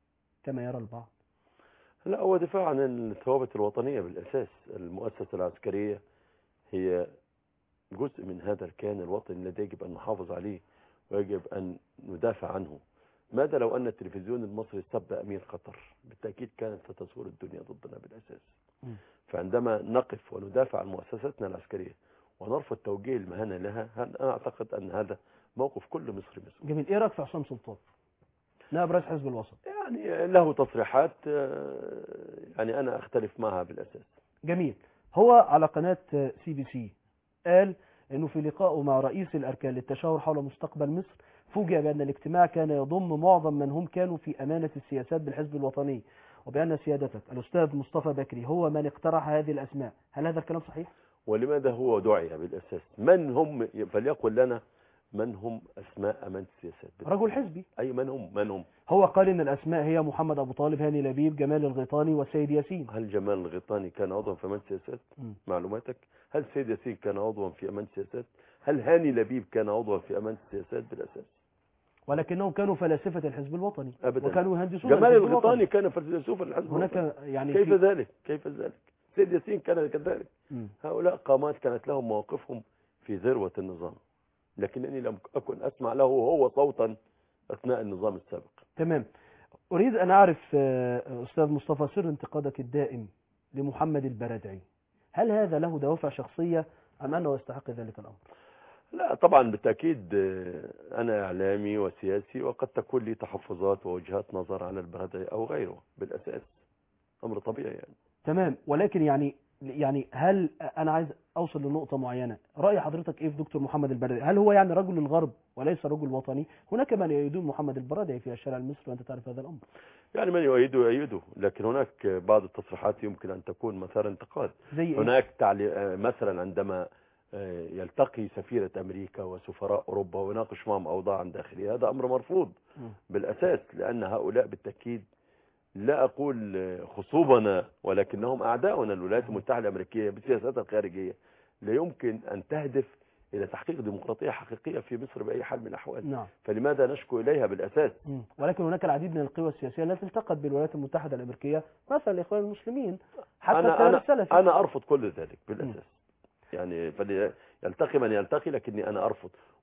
كما يرى البعض؟ لا، هو دفاع عن الثوابت الوطنية بالأساس. المؤسسة العسكرية هي جزء من هذا الكيان الوطني الذي يجب أن نحافظ عليه ويجب أن ندافع عنه. ماذا لو أن التلفزيون المصري سب أمير قطر؟ بالتأكيد كانت ستثور الدنيا ضدنا بالأساس. م. فعندما نقف وندافع عن مؤسساتنا العسكرية ونرفض توجيه المهنة لها، أنا أعتقد أن هذا موقف كل مصري مسؤول. جميل. إيه رأيك في عصام سلطان نائب رئيس حزب الوسط؟ يعني له تصريحات يعني أنا أختلف معها بالأساس. جميل. هو على قناة سي بي سي قال أنه في لقائه مع رئيس الأركان للتشاور حول مستقبل مصر فوجئ بأن الاجتماع كان يضم معظم من هم كانوا في أمانة السياسات بالحزب الوطني، وبأن سيادتك الأستاذ مصطفى بكري هو من اقترح هذه الأسماء. هل هذا الكلام صحيح؟ ولماذا هو دعي بالأساس؟ من هم؟ فليقل لنا من هم أسماء أمانة السياسات. رجل حزبي. أي من هم؟ من هم؟ هو قال إن الأسماء هي محمد أبو طالب، هاني لبيب، جمال الغيطاني والسيد ياسين. هل جمال الغيطاني كان عضوا في أمانة السياسات؟ م. معلوماتك؟ هل السيد ياسين كان عضوا في أمانة السياسات؟ هل هاني لبيب كان عضوا في أمانة السياسات بالأساس؟ ولكنهم كانوا فلاسفة الحزب الوطني. أبدا. وكانوا يهندسون جمال الغيطاني كان فلسفة الحزب هناك الوطني. يعني كيف في... ذلك؟ كيف ذلك؟ السيد ياسين كان كذلك. م. هؤلاء قامات كانت لهم مواقفهم في ذروة النظام، لكنني لم أكن أسمع له هو صوتا أثناء النظام السابق. تمام. أريد أن أعرف أستاذ مصطفى سر انتقادك الدائم لمحمد البرادعي، هل هذا له دوافع شخصية أم أنه يستحق ذلك الأمر؟ لا طبعا بالتأكيد أنا إعلامي وسياسي وقد تكون لي تحفظات ووجهات نظر على البرادعي أو غيره بالأساس، أمر طبيعي يعني. تمام. ولكن يعني يعني هل أنا عايز أوصل لنقطة معينة، رأي حضرتك إيه في دكتور محمد البرادعي؟ هل هو يعني رجل الغرب وليس رجل وطني؟ هناك من يؤيدون محمد البرادعي في الشارع المصري وأنت تعرف هذا الأمر. يعني من يؤيده يؤيده، لكن هناك بعض التصريحات يمكن أن تكون مثار انتقاد. زي هناك تعلي... مثلا عندما يلتقي سفيرة أمريكا وسفراء أوروبا ويناقش معهم أوضاعا داخلية، هذا أمر مرفوض م. بالأساس، لأن هؤلاء بالتأكيد لا أقول خصوبنا ولكنهم أعداؤنا. الولايات المتحدة الأمريكية بسياستها الخارجية لا يمكن أن تهدف إلى تحقيق ديمقراطية حقيقية في مصر بأي حال من الأحوال. نعم. فلماذا نشكو إليها بالأساس؟ م. ولكن هناك العديد من القوى السياسية التي التقت بالولايات المتحدة الأمريكية، مثلا الإخوان المسلمين حتى أنا, أنا, السلفي. أنا أرفض كل ذلك بالأساس. م. يعني يلتقي من يلتقي، لكني أنا أرفض.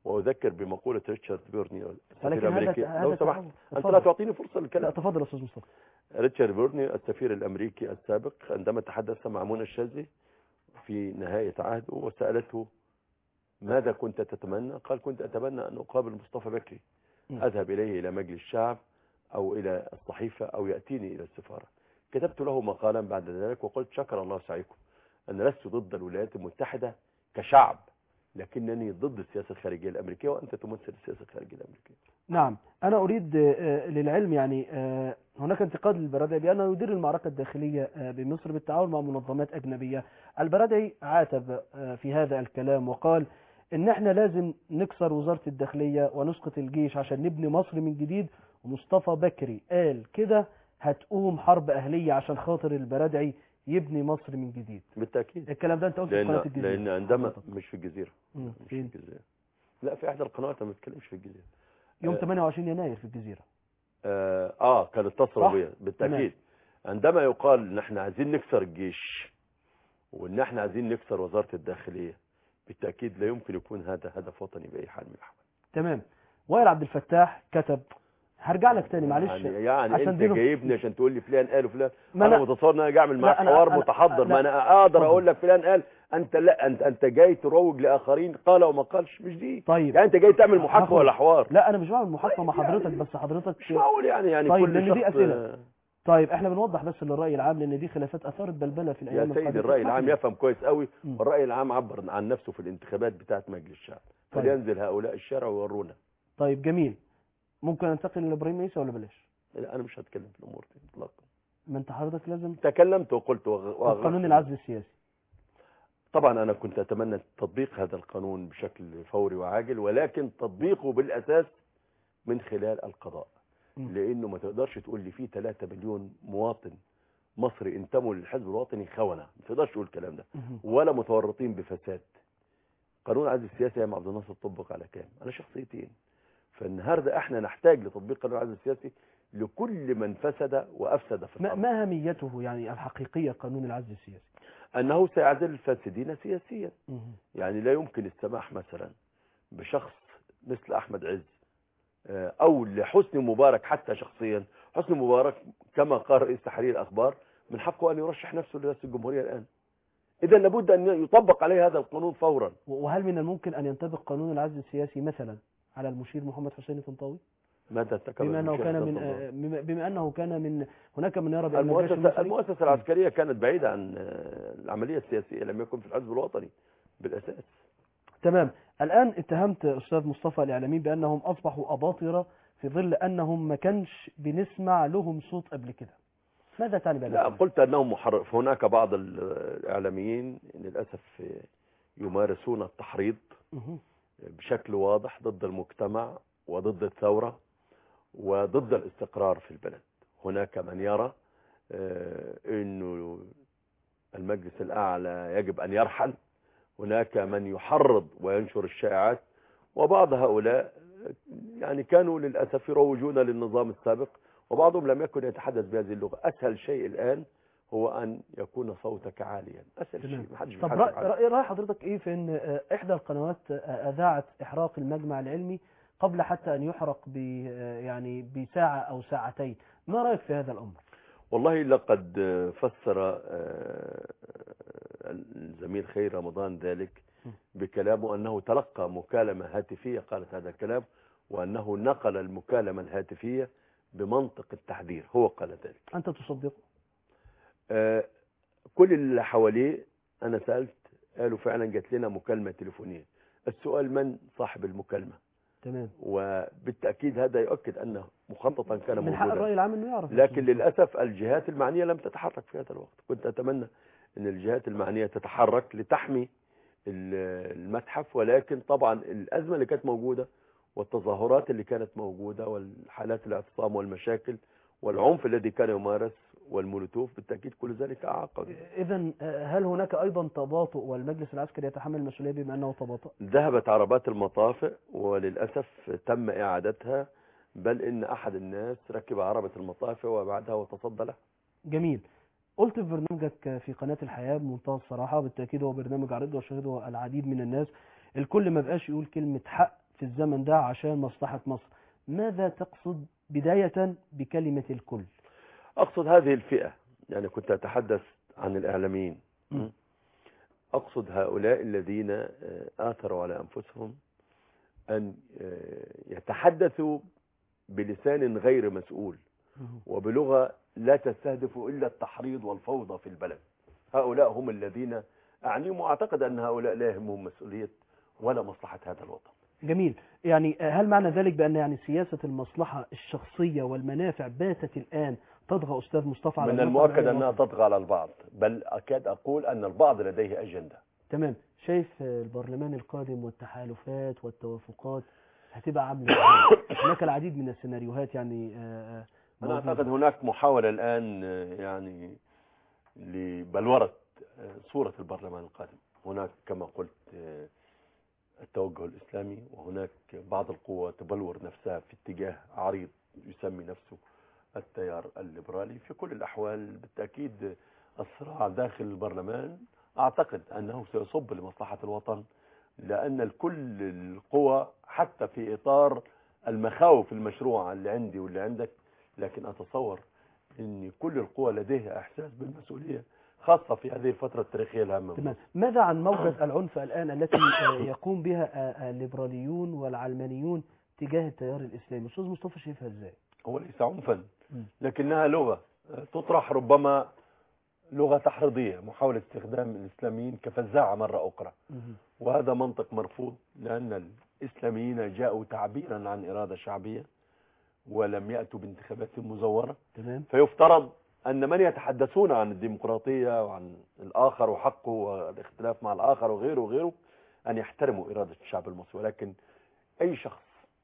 وأذكر بمقولة ريتشارد بيرني السفير ولكن الأمريكي. هذا لو هذا سمحت تفضل. أنت لا تعطيني فرصة لا للكلام. تفضل يا أستاذ مصطفى. ريتشارد بيرني السفير الأمريكي السابق عندما تحدث مع منى الشاذلي في نهاية عهده وسألته ماذا كنت تتمنى؟ قال كنت أتمنى أن أقابل مصطفى بكري، أذهب إليه إلى مجلس الشعب أو إلى الصحيفة أو يأتيني إلى السفارة. كتبت له مقالا بعد ذلك وقلت شكر الله سعيكم، أنا لست ضد الولايات المتحدة كشعب، لكنني ضد السياسة الخارجية الأمريكية وأنت تمثل السياسة الخارجية الأمريكية. نعم، أنا أريد للعلم يعني هناك انتقاد للبرادعي بأنه يدير المعركة الداخلية بمصر بالتعاون مع منظمات أجنبية. البرادعي عاتب في هذا الكلام وقال إن احنا لازم نكسر وزارة الداخلية ونسقط الجيش عشان نبني مصر من جديد، ومصطفى بكري قال كده هتقوم حرب أهلية عشان خاطر البرادعي يبني مصر من جديد. بالتأكيد الكلام ده انت قلت في قناة الجزيرة. لأن عندما مش في الجزيرة مم. مش في الجزيرة لا في احدى القنوات ما بتكلمش في الجزيرة. يوم آه ثمانية وعشرين يناير في الجزيرة. اه, آه كانت اتصلوا بيا بالتأكيد. عندما يقال ان احنا عايزين نكسر الجيش وان احنا عايزين نكسر وزارة الداخلية، بالتأكيد لا يمكن يكون هذا هدف وطني بأي حال من الأحوال. تمام. وائل عبد الفتاح كتب، هرجع لك تاني معلش يعني, يعني عشان انت دينه... جايبني عشان تقول لي فلان قال وفلان. ما انا أنا... متصور ان انا جاي اعمل معاك لا، أنا... حوار أنا... متحضر. لا. ما انا اقدر فضل. اقول لك فلان قال، انت لا انت انت جاي تروج لاخرين قال وما قالش، مش دي. طيب يعني انت جاي تعمل محاكمه ولا حوار؟ لا انا مش بعمل محاكمه مع طيب حضرتك يعني بس حضرتك مش معقول يعني يعني طيب كل لان دي شخص اسئله. طيب احنا بنوضح بس للراي العام لان دي خلافات اثارت بلبله في الايام يا سيدي القادمه. الراي العام يفهم كويس قوي، م. والراي العام عبر عن نفسه في الانتخابات بتاعه مجلس الشعب. طيب. فلينزل هؤلاء الشارع ويورونا. طيب جميل. ممكن انتقل لابراهيم عيسى ولا بلاش؟ لا انا مش هتكلم في الامور دي اطلاقا. ما انت حضرتك لازم تكلمت وقلت وغ... قانون العزل السياسي. طبعا أنا كنت أتمنى تطبيق هذا القانون بشكل فوري وعاجل، ولكن تطبيقه بالأساس من خلال القضاء. م. لأنه ما تقدرش تقول لي فيه ثلاثة مليون مواطن مصري انتموا للحزب الوطني خونة، ما تقدرش تقول الكلام ده، م. ولا متورطين بفساد. قانون العزل السياسي يا عبد الناصر طبق على كام؟ على شخصيتين. فالنهارده احنا نحتاج لتطبيق قانون العزل السياسي لكل من فسد وأفسد في الأرض. ما أهميته يعني الحقيقية قانون العزل السياسي؟ أنه سيعزل الفاسدين سياسيا. مه. يعني لا يمكن السماح مثلا بشخص مثل أحمد عز أو لحسني مبارك حتى شخصيا. حسني مبارك كما قال رئيس تحرير الأخبار من حقه أن يرشح نفسه لرئاسة الجمهورية الآن. إذا لابد أن يطبق عليه هذا القانون فورا. وهل من الممكن أن ينطبق قانون العزل السياسي مثلا على المشير محمد حسين طنطاوي؟ ماذا تكلم بما أنه كان من بما أنه كان من هناك من يرى بأن المؤسسة المؤسسة العسكرية كانت بعيدة عن العملية السياسية، لم يكن في الحزب الوطني بالأساس. تمام. الآن اتهمت أستاذ مصطفى الإعلاميين بأنهم أصبحوا أباطرة في ظل أنهم ما كانش بنسمع لهم صوت قبل كده. ماذا تعني بذلك؟ لا قلت أنهم محرف. هناك بعض الإعلاميين للأسف يمارسون التحريض بشكل واضح ضد المجتمع وضد الثورة وضد الاستقرار في البلد. هناك من يرى أنه المجلس الأعلى يجب أن يرحل، هناك من يحرض وينشر الشائعات، وبعض هؤلاء يعني كانوا للأسف يروجون للنظام السابق، وبعضهم لم يكن يتحدث بهذه اللغة. أسهل شيء الآن هو أن يكون صوتك عاليا، أسهل شيء. محدش طب رأي, رأي حضرتك إيه في أن إحدى القنوات أذاعت إحراق المجمع العلمي قبل حتى أن يحرق ب يعني بساعة أو ساعتين؟ ما رأيك في هذا الأمر؟ والله لقد فسر الزميل خير رمضان ذلك بكلامه أنه تلقى مكالمة هاتفية قالت هذا الكلام، وأنه نقل المكالمة الهاتفية بمنطق التحذير. هو قال ذلك. أنت تصدقه؟ آه كل اللي حواليه أنا سألت قالوا فعلا جات لنا مكالمة تليفونية. السؤال من صاحب المكالمة؟ تمام. وبالتأكيد هذا يؤكد أن مخططا كان موجودا. من حق الرأي العام أنه يعرف. لكن للأسف الجهات المعنية لم تتحرك في هذا الوقت. كنت أتمنى أن الجهات المعنية تتحرك لتحمي المتحف، ولكن طبعا الأزمة اللي كانت موجودة والتظاهرات اللي كانت موجودة والحالات الاعتصام والمشاكل والعنف الذي كان يمارس والمولوتوف بالتأكيد كل ذلك أعاقب. إذن هل هناك أيضا تباطؤ والمجلس العسكري يتحمل المسؤولية بما أنه تباطؤ؟ ذهبت عربات المطافئ وللأسف تم إعادتها، بل إن أحد الناس ركب عربة المطافئ وبعدها وتصدى لها. جميل. قلت في برنامجك في قناة الحياة بمنتهى الصراحة، بالتأكيد هو برنامج عريض وشاهده العديد من الناس، الكل ما بقاش يقول كلمة حق في الزمن ده عشان مصلحة مصر. ماذا تقصد بداية بكلمة الكل؟ أقصد هذه الفئة، يعني كنت أتحدث عن الإعلاميين. م. أقصد هؤلاء الذين آثروا على أنفسهم أن يتحدثوا بلسان غير مسؤول وبلغة لا تستهدف إلا التحريض والفوضى في البلد. هؤلاء هم الذين أعنيهم، وأعتقد أن هؤلاء لا يهمهم مسؤولية ولا مصلحة هذا الوطن. جميل. يعني هل معنى ذلك بأن يعني سياسة المصلحة الشخصية والمنافع باتت الآن تطغى أستاذ مصطفى على من المؤكد أنها تطغى على البعض، بل أكاد أقول أن البعض لديه أجندة. تمام. شايف البرلمان القادم والتحالفات والتوافقات هتبقى عاملة ازاي؟ هناك العديد من السيناريوهات يعني. آآ أنا أعتقد هناك محاولة الآن يعني لبلورة صورة البرلمان القادم. هناك كما قلت التوجه الإسلامي، وهناك بعض القوى تبلور نفسها في اتجاه عريض يسمي نفسه التيار الليبرالي. في كل الأحوال بالتأكيد الصراع داخل البرلمان أعتقد أنه سيصب لمصلحة الوطن، لأن الكل القوى حتى في إطار المخاوف المشروعة اللي عندي واللي عندك، لكن أتصور أن كل القوى لديها إحساس بالمسؤولية خاصة في هذه الفترة التاريخية الهامة. تمام. ماذا عن موجة العنف الآن التي يقوم بها الليبراليون والعلمانيون تجاه التيار الإسلامي؟ أستاذ مصطفى شايفها إزاي؟ هو ليس عنفا، لكنها لغة تطرح، ربما لغة تحريضية، محاولة استخدام الإسلاميين كفزاعة مرة أخرى، وهذا منطق مرفوض، لأن الإسلاميين جاءوا تعبيرا عن إرادة شعبية ولم يأتوا بانتخابات مزورة. تمام. فيفترض أن من يتحدثون عن الديمقراطية وعن الآخر وحقه والاختلاف مع الآخر وغيره وغيره أن يحترموا إرادة الشعب المصري. ولكن أي شخص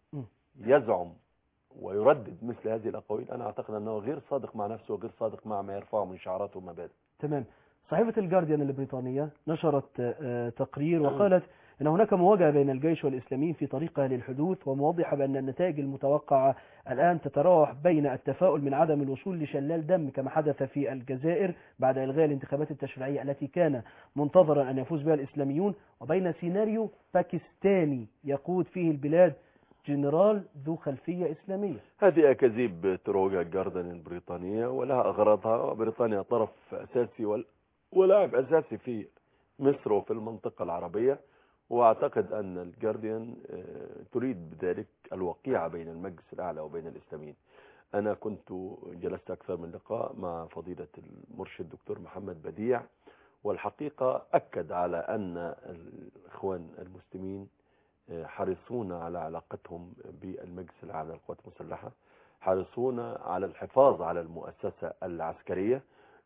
يزعم ويردد مثل هذه الأقاويل أنا أعتقد أنه غير صادق مع نفسه وغير صادق مع ما يرفعه من شعارات ومبادئ. تمام. صحيفة الجارديان البريطانية نشرت تقرير وقالت أن هناك مواجهة بين الجيش والإسلاميين في طريقها للحدوث، وموضحة بأن النتائج المتوقعة الآن تتراوح بين التفاؤل من عدم الوصول لشلال دم كما حدث في الجزائر بعد إلغاء الانتخابات التشريعية التي كان منتظرا أن يفوز بها الإسلاميون، وبين سيناريو باكستاني يقود فيه البلاد جنرال ذو خلفية إسلامية. هذه أكاذيب تروج الجارديان البريطانية ولها أغراضها. بريطانيا طرف أساسي ولاعب أساسي في مصر وفي المنطقة العربية، وأعتقد أن الجارديان تريد بذلك الوقيعة بين المجلس الأعلى وبين الإسلاميين. أنا كنت جلست أكثر من لقاء مع فضيلة المرشد دكتور محمد بديع، والحقيقة أكد على أن الإخوان المسلمين حريصون على علاقتهم بالمجلس الأعلى للقوات المسلحة، حريصون على الحفاظ على المؤسسة العسكرية.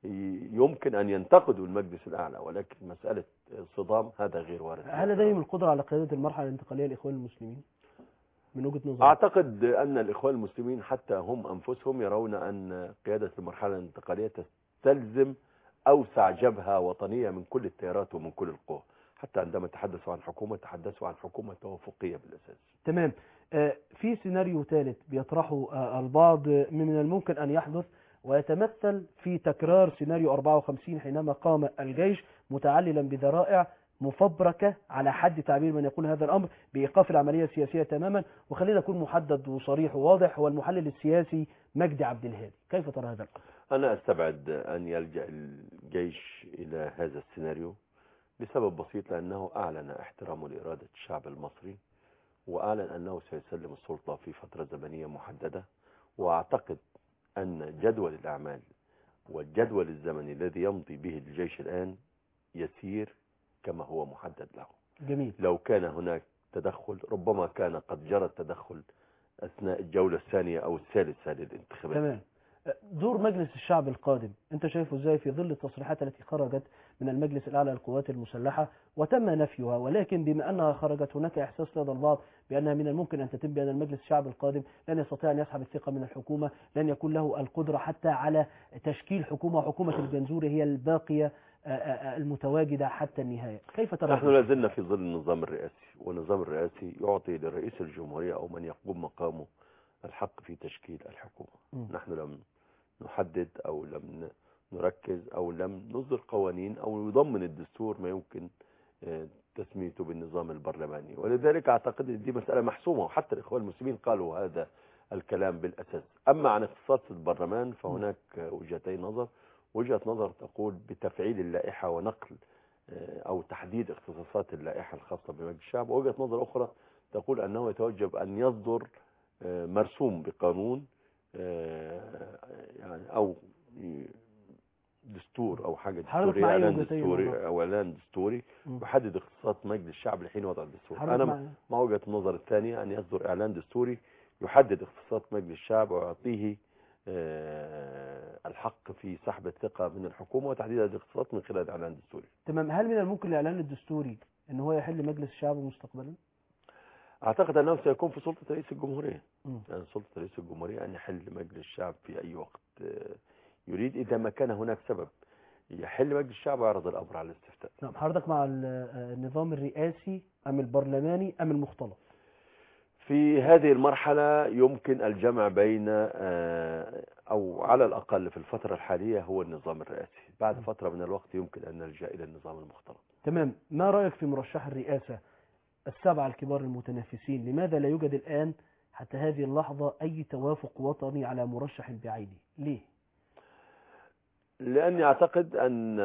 يمكن أن ينتقدوا المجلس الأعلى، ولكن مسألة صدام هذا غير وارد. هل لديهم القدرة على قيادة المرحلة الانتقالية للإخوان المسلمين من وجهة نظرك؟ أعتقد أن الإخوان المسلمين حتى هم أنفسهم يرون أن قيادة المرحلة الانتقالية تستلزم أوسع جبهة وطنية من كل التيارات ومن كل القوى. حتى عندما تحدثوا عن حكومة تحدثوا عن حكومة توافقية بالأساس. تمام. في سيناريو ثالث بيطرحه البعض من الممكن أن يحدث ويتمثل في تكرار سيناريو أربعة وخمسين حينما قام الجيش متعللا بذرائع مفبركة على حد تعبير من يقول هذا الأمر بإيقاف العملية السياسية تماما. وخلينا نكون محدد وصريح وواضح، هو المحلل السياسي مجدي عبد الهادي. كيف ترى هذا الأمر؟ أنا أستبعد أن يلجأ الجيش إلى هذا السيناريو لسبب بسيط، لأنه أعلن احترامه لإرادة الشعب المصري، وأعلن أنه سيسلم السلطة في فترة زمنية محددة. وأعتقد أن جدول الأعمال والجدول الزمني الذي يمضي به الجيش الآن يسير كما هو محدد له. جميل. لو كان هناك تدخل ربما كان قد جرى التدخل أثناء الجولة الثانية أو الثالثة للانتخابات. تمام. دور مجلس الشعب القادم انت شايفه ازاي في ظل التصريحات التي خرجت من المجلس الاعلى للقوات المسلحه وتم نفيها، ولكن بما انها خرجت هناك احساس لدى البعض بانها من الممكن ان تتم، بان المجلس الشعب القادم لن يستطيع ان يسحب الثقه من الحكومه، لن يكون له القدره حتى على تشكيل حكومه، حكومه الجنزوري هي الباقيه المتواجده حتى النهايه. كيف ترى؟ نحن لازلنا في ظل النظام الرئاسي، والنظام الرئاسي يعطي لرئيس الجمهوريه او من يقوم مقامه الحق في تشكيل الحكومه. م. نحن لم نحدد أو لم نركز أو لم نصدر قوانين أو يضمن الدستور ما يمكن تسميته بالنظام البرلماني. ولذلك أعتقد أن دي مسألة محسومة، وحتى الإخوان المسلمين قالوا هذا الكلام بالأساس. أما عن اختصاص البرلمان فهناك وجهتين نظر. وجهة نظر تقول بتفعيل اللائحة ونقل أو تحديد اختصاصات اللائحة الخاصة بمجلس الشعب، ووجهة نظر أخرى تقول أنه يتوجب أن يصدر مرسوم بقانون يعني أو دستور أو حاجة دستورية، إعلان دستوري أو إعلان دستوري يحدد اختصاصات مجلس الشعب لحين وضع الدستور. أنا مع وجهة النظر الثانية أن يصدر إعلان دستوري يحدد اختصاصات مجلس الشعب ويعطيه الحق في سحب الثقة من الحكومة وتحديد هذه الاختصاصات من خلال إعلان دستوري. تمام. هل من الممكن الإعلان الدستوري أن هو يحل مجلس الشعب مستقبلا؟ أعتقد أنه سيكون في سلطة رئيس الجمهورية. يعني سلطة رئيس الجمهورية أن يحل مجلس الشعب في أي وقت يريد، إذا ما كان هناك سبب يحل مجلس الشعب ويعرض الأمر على الاستفتاء. نعم. حضرتك مع النظام الرئاسي أم البرلماني أم المختلط؟ في هذه المرحلة يمكن الجمع بين أو على الأقل في الفترة الحالية هو النظام الرئاسي. بعد فترة من الوقت يمكن أن نلجأ إلى النظام المختلط. تمام. ما رأيك في مرشح الرئاسة السبعة الكبار المتنافسين؟ لماذا لا يوجد الآن حتى هذه اللحظة أي توافق وطني على مرشح بعينه؟ ليه؟ لأني أعتقد أن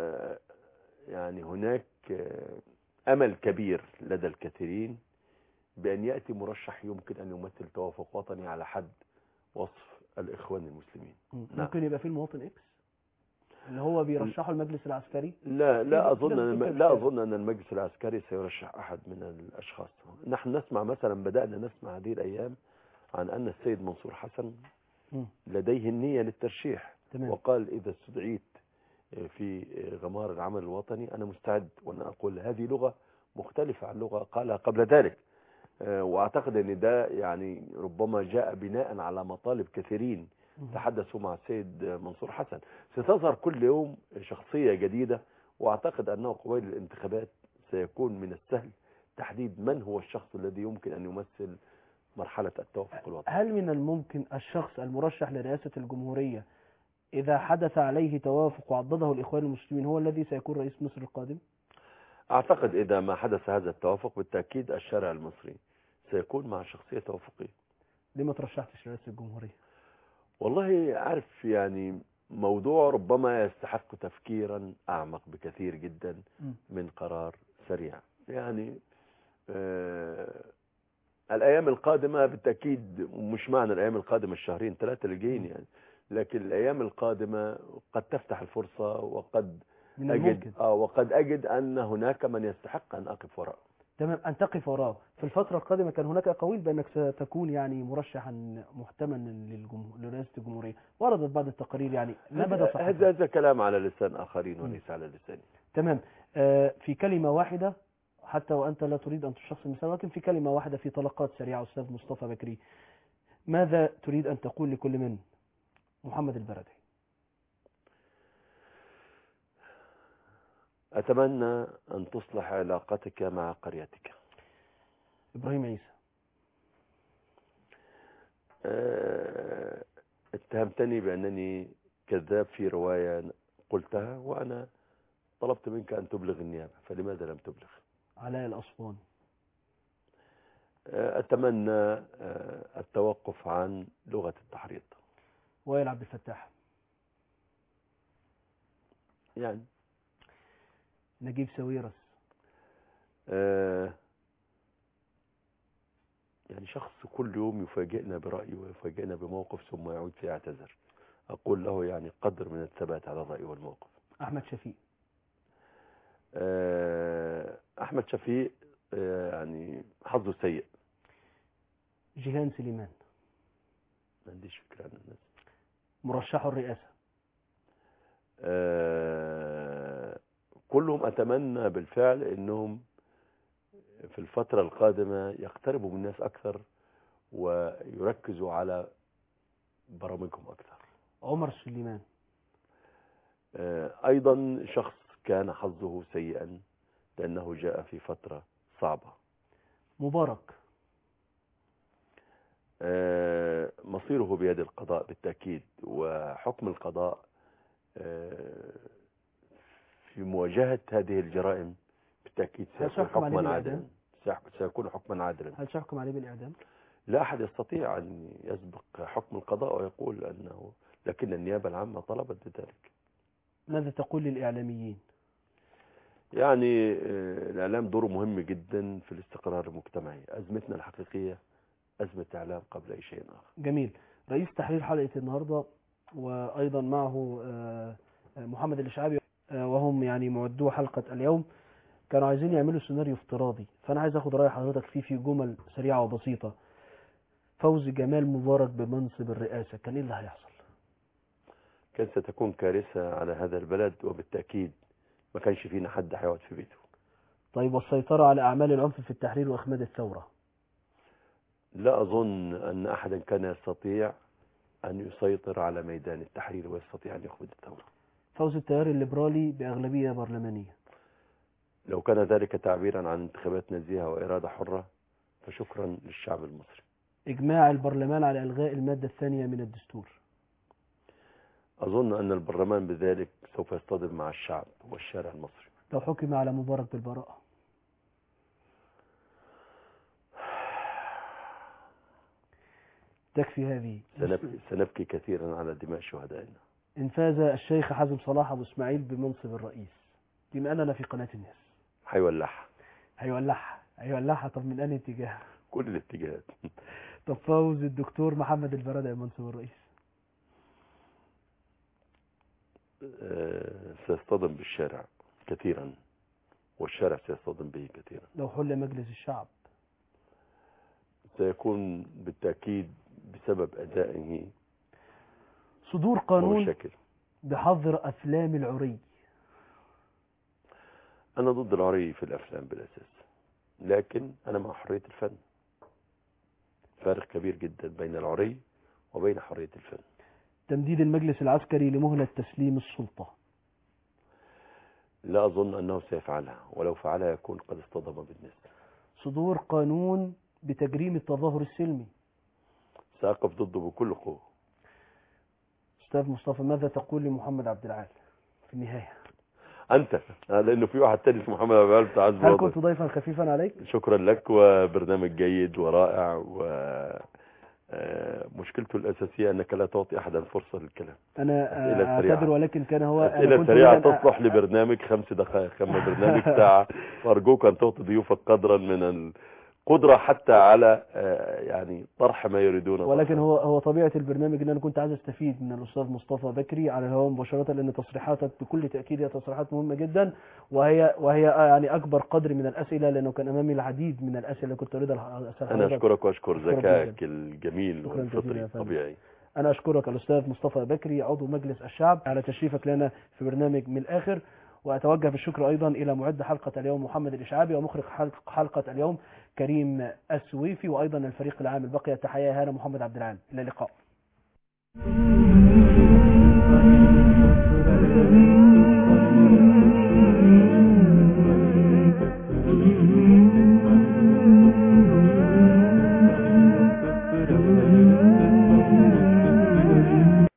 يعني هناك أمل كبير لدى الكثيرين بأن يأتي مرشح يمكن أن يمثل توافق وطني على حد وصف الإخوان المسلمين. ممكن نعم. يبقى فيه المواطن إكس اللي هو بيرشحه المجلس العسكري؟ لا لا أظن أن لا أظن أن المجلس العسكري سيرشح أحد من الأشخاص. نحن نسمع مثلا، بدأنا نسمع هذه الأيام عن أن السيد منصور حسن لديه النية للترشيح. تمام. وقال إذا استدعيت في غمار العمل الوطني أنا مستعد. وأنا أقول هذه لغة مختلفة عن لغة قالها قبل ذلك. واعتقد ان ده يعني ربما جاء بناء على مطالب كثيرين تحدثوا مع السيد منصور حسن. ستظهر كل يوم شخصية جديدة، واعتقد انه قبيل الانتخابات سيكون من السهل تحديد من هو الشخص الذي يمكن ان يمثل مرحلة التوافق الوطني. هل من الممكن الشخص المرشح لرئاسة الجمهورية اذا حدث عليه توافق وعضده الاخوان المسلمين هو الذي سيكون رئيس مصر القادم؟ اعتقد اذا ما حدث هذا التوافق بالتأكيد الشارع المصري سيكون مع شخصية توافقية. ليه ما ترشحتش رئاسة الجمهورية؟ والله عارف يعني موضوع ربما يستحق تفكيرا أعمق بكثير جدا من قرار سريع. يعني آه الأيام القادمة بالتأكيد، مش معنى الأيام القادمة الشهرين ثلاثة اللي جايين يعني، لكن الأيام القادمة قد تفتح الفرصة وقد أجد, آه وقد أجد أن هناك من يستحق أن أقف وراءه. تمام. أن تقف وراءه. في الفترة القادمة كان هناك أقاويل بأنك ستكون يعني مرشحا محتملا للجمهور... لرئاسة الجمهورية، وردت بعض التقارير يعني ما بدا صحيح. هذا هذا كلام على لسان آخرين وليس على لساني. تمام. آه في كلمة واحدة، حتى وأنت لا تريد أن تشخص المثال، ولكن في كلمة واحدة في طلقات سريعة أستاذ مصطفى بكري، ماذا تريد أن تقول لكل من؟ محمد البرادعي. أتمنى أن تصلح علاقتك مع قريتك. إبراهيم عيسى. أه اتهمتني بأنني كذاب في رواية قلتها، وأنا طلبت منك أن تبلغ النيابة، فلماذا لم تبلغ؟ علاء الأسواني. أه أتمنى أه التوقف عن لغة التحريض. وائل عبد الفتاح. يعني نجيب ساويرس. أه يعني شخص كل يوم يفاجئنا برأيه ويفاجئنا بموقف ثم يعود فيه يعتذر. أقول له يعني قدر من الثبات على الرأي والموقف. أحمد شفيق. أه أحمد شفيق أه يعني حظه سيء. جيهان سليمان. ما عنديش فكرة عن الناس. مرشح الرئاسة. أه كلهم أتمنى بالفعل أنهم في الفترة القادمة يقتربوا من الناس أكثر ويركزوا على برامجهم أكثر. عمر سليمان. أيضا شخص كان حظه سيئا لأنه جاء في فترة صعبة. مبارك. مصيره بيد القضاء بالتأكيد، وحكم القضاء في مواجهة هذه الجرائم بالتأكيد هل سيكون سيحكم عليه حكما بالإعدام؟ عادلا. سيح- سيكون حكما عادلا. هل سيحكم عليه بالإعدام؟ لا أحد يستطيع أن يسبق حكم القضاء ويقول أنه، لكن النيابة العامة طلبت بذلك. ماذا تقول للإعلاميين؟ يعني آه، الإعلام دوره مهم جدا في الاستقرار المجتمعي. أزمتنا الحقيقية أزمة إعلام قبل أي شيء آخر. جميل. رئيس تحرير حلقة النهاردة وأيضا معه آه، آه، محمد الإشعابي، آه، وهم يعني معدو حلقة اليوم، كانوا عايزين يعملوا سيناريو افتراضي، فأنا عايز أخد رأي حضرتك فيه في جمل سريعة وبسيطة. فوز جمال مبارك بمنصب الرئاسة، كان إيه اللي هيحصل؟ كان ستكون كارثة على هذا البلد، وبالتأكيد ما كانش فينا حد هيقعد في بيته. طيب، والسيطرة على أعمال العنف في التحرير وإخماد الثورة؟ لا أظن أن أحدا كان يستطيع أن يسيطر على ميدان التحرير ويستطيع أن يخمد الثورة. فوز التيار الليبرالي بأغلبية برلمانية؟ لو كان ذلك تعبيرا عن انتخابات نزيهة وإرادة حرة فشكرا للشعب المصري. إجماع البرلمان على إلغاء المادة الثانية من الدستور؟ أظن أن البرلمان بذلك سوف يصطدم مع الشعب والشارع المصري. لو حكم على مبارك بالبراءة؟ تكفي هذه. سنبكي, سنبكي كثيرا على دماء شهدائنا. إن فاز الشيخ حازم صلاح أبو إسماعيل بمنصب الرئيس، بما أننا في قناة الناس، هيولعها. هيولعها هيولعها طب من أي اتجاه؟ كل الاتجاهات. طب فوز الدكتور محمد البرادعي بمنصب الرئيس؟ آه، سيصطدم بالشارع كثيرا، والشارع سيصطدم به كثيرا. لو حل مجلس الشعب؟ سيكون بالتأكيد بسبب أدائه صدور قانون وبشكل. بحظر أفلام العري؟ أنا ضد العري في الأفلام بالأساس، لكن أنا مع حرية الفن. فارق كبير جدا بين العري وبين حرية الفن. تمديد المجلس العسكري لمهلة تسليم السلطة؟ لا أظن أنه سيفعلها، ولو فعلها يكون قد اصطدم بالناس. صدور قانون بتجريم التظاهر السلمي؟ سأقف ضده بكل قوة. أستاذ مصطفى، ماذا تقول لمحمد عبد العال في النهاية؟ أنت، لأنه في واحد تاني اسمه محمد عبد العال بتاع عزب. هل كنت ضيفا خفيفا عليك؟ شكرا لك، وبرنامج جيد ورائع، و مشكلته الأساسية أنك لا تعطي أحدا فرصة للكلام. أنا أعتذر، ولكن كان هو أسئلة سريعة تصلح لبرنامج خمس دقائق، أما برنامج ساعة. وأرجوك أن تعطي ضيوفك قدرا من القدرة حتى على يعني طرح ما يريدونه. ولكن هو هو طبيعة البرنامج أن أنا كنت عايز أستفيد من الأستاذ مصطفى بكري على الهواء مباشرة، لأن تصريحاتك بكل تأكيد هي تصريحات مهمة جدا، وهي وهي يعني أكبر قدر من الأسئلة، لأنه كان أمامي العديد من الأسئلة اللي كنت أريد أسألها. أنا أشكرك وأشكر ذكائك الجميل والفطري الطبيعي. أنا أشكرك الأستاذ مصطفى بكري عضو مجلس الشعب على تشريفك لنا في برنامج من الآخر، وأتوجه بالشكر أيضا إلى معد حلقة اليوم محمد الإشعابي، ومخرج حلقة اليوم كريم السويفي، وأيضا الفريق العام البقية. تحية هنا محمد عبد العال، إلى اللقاء.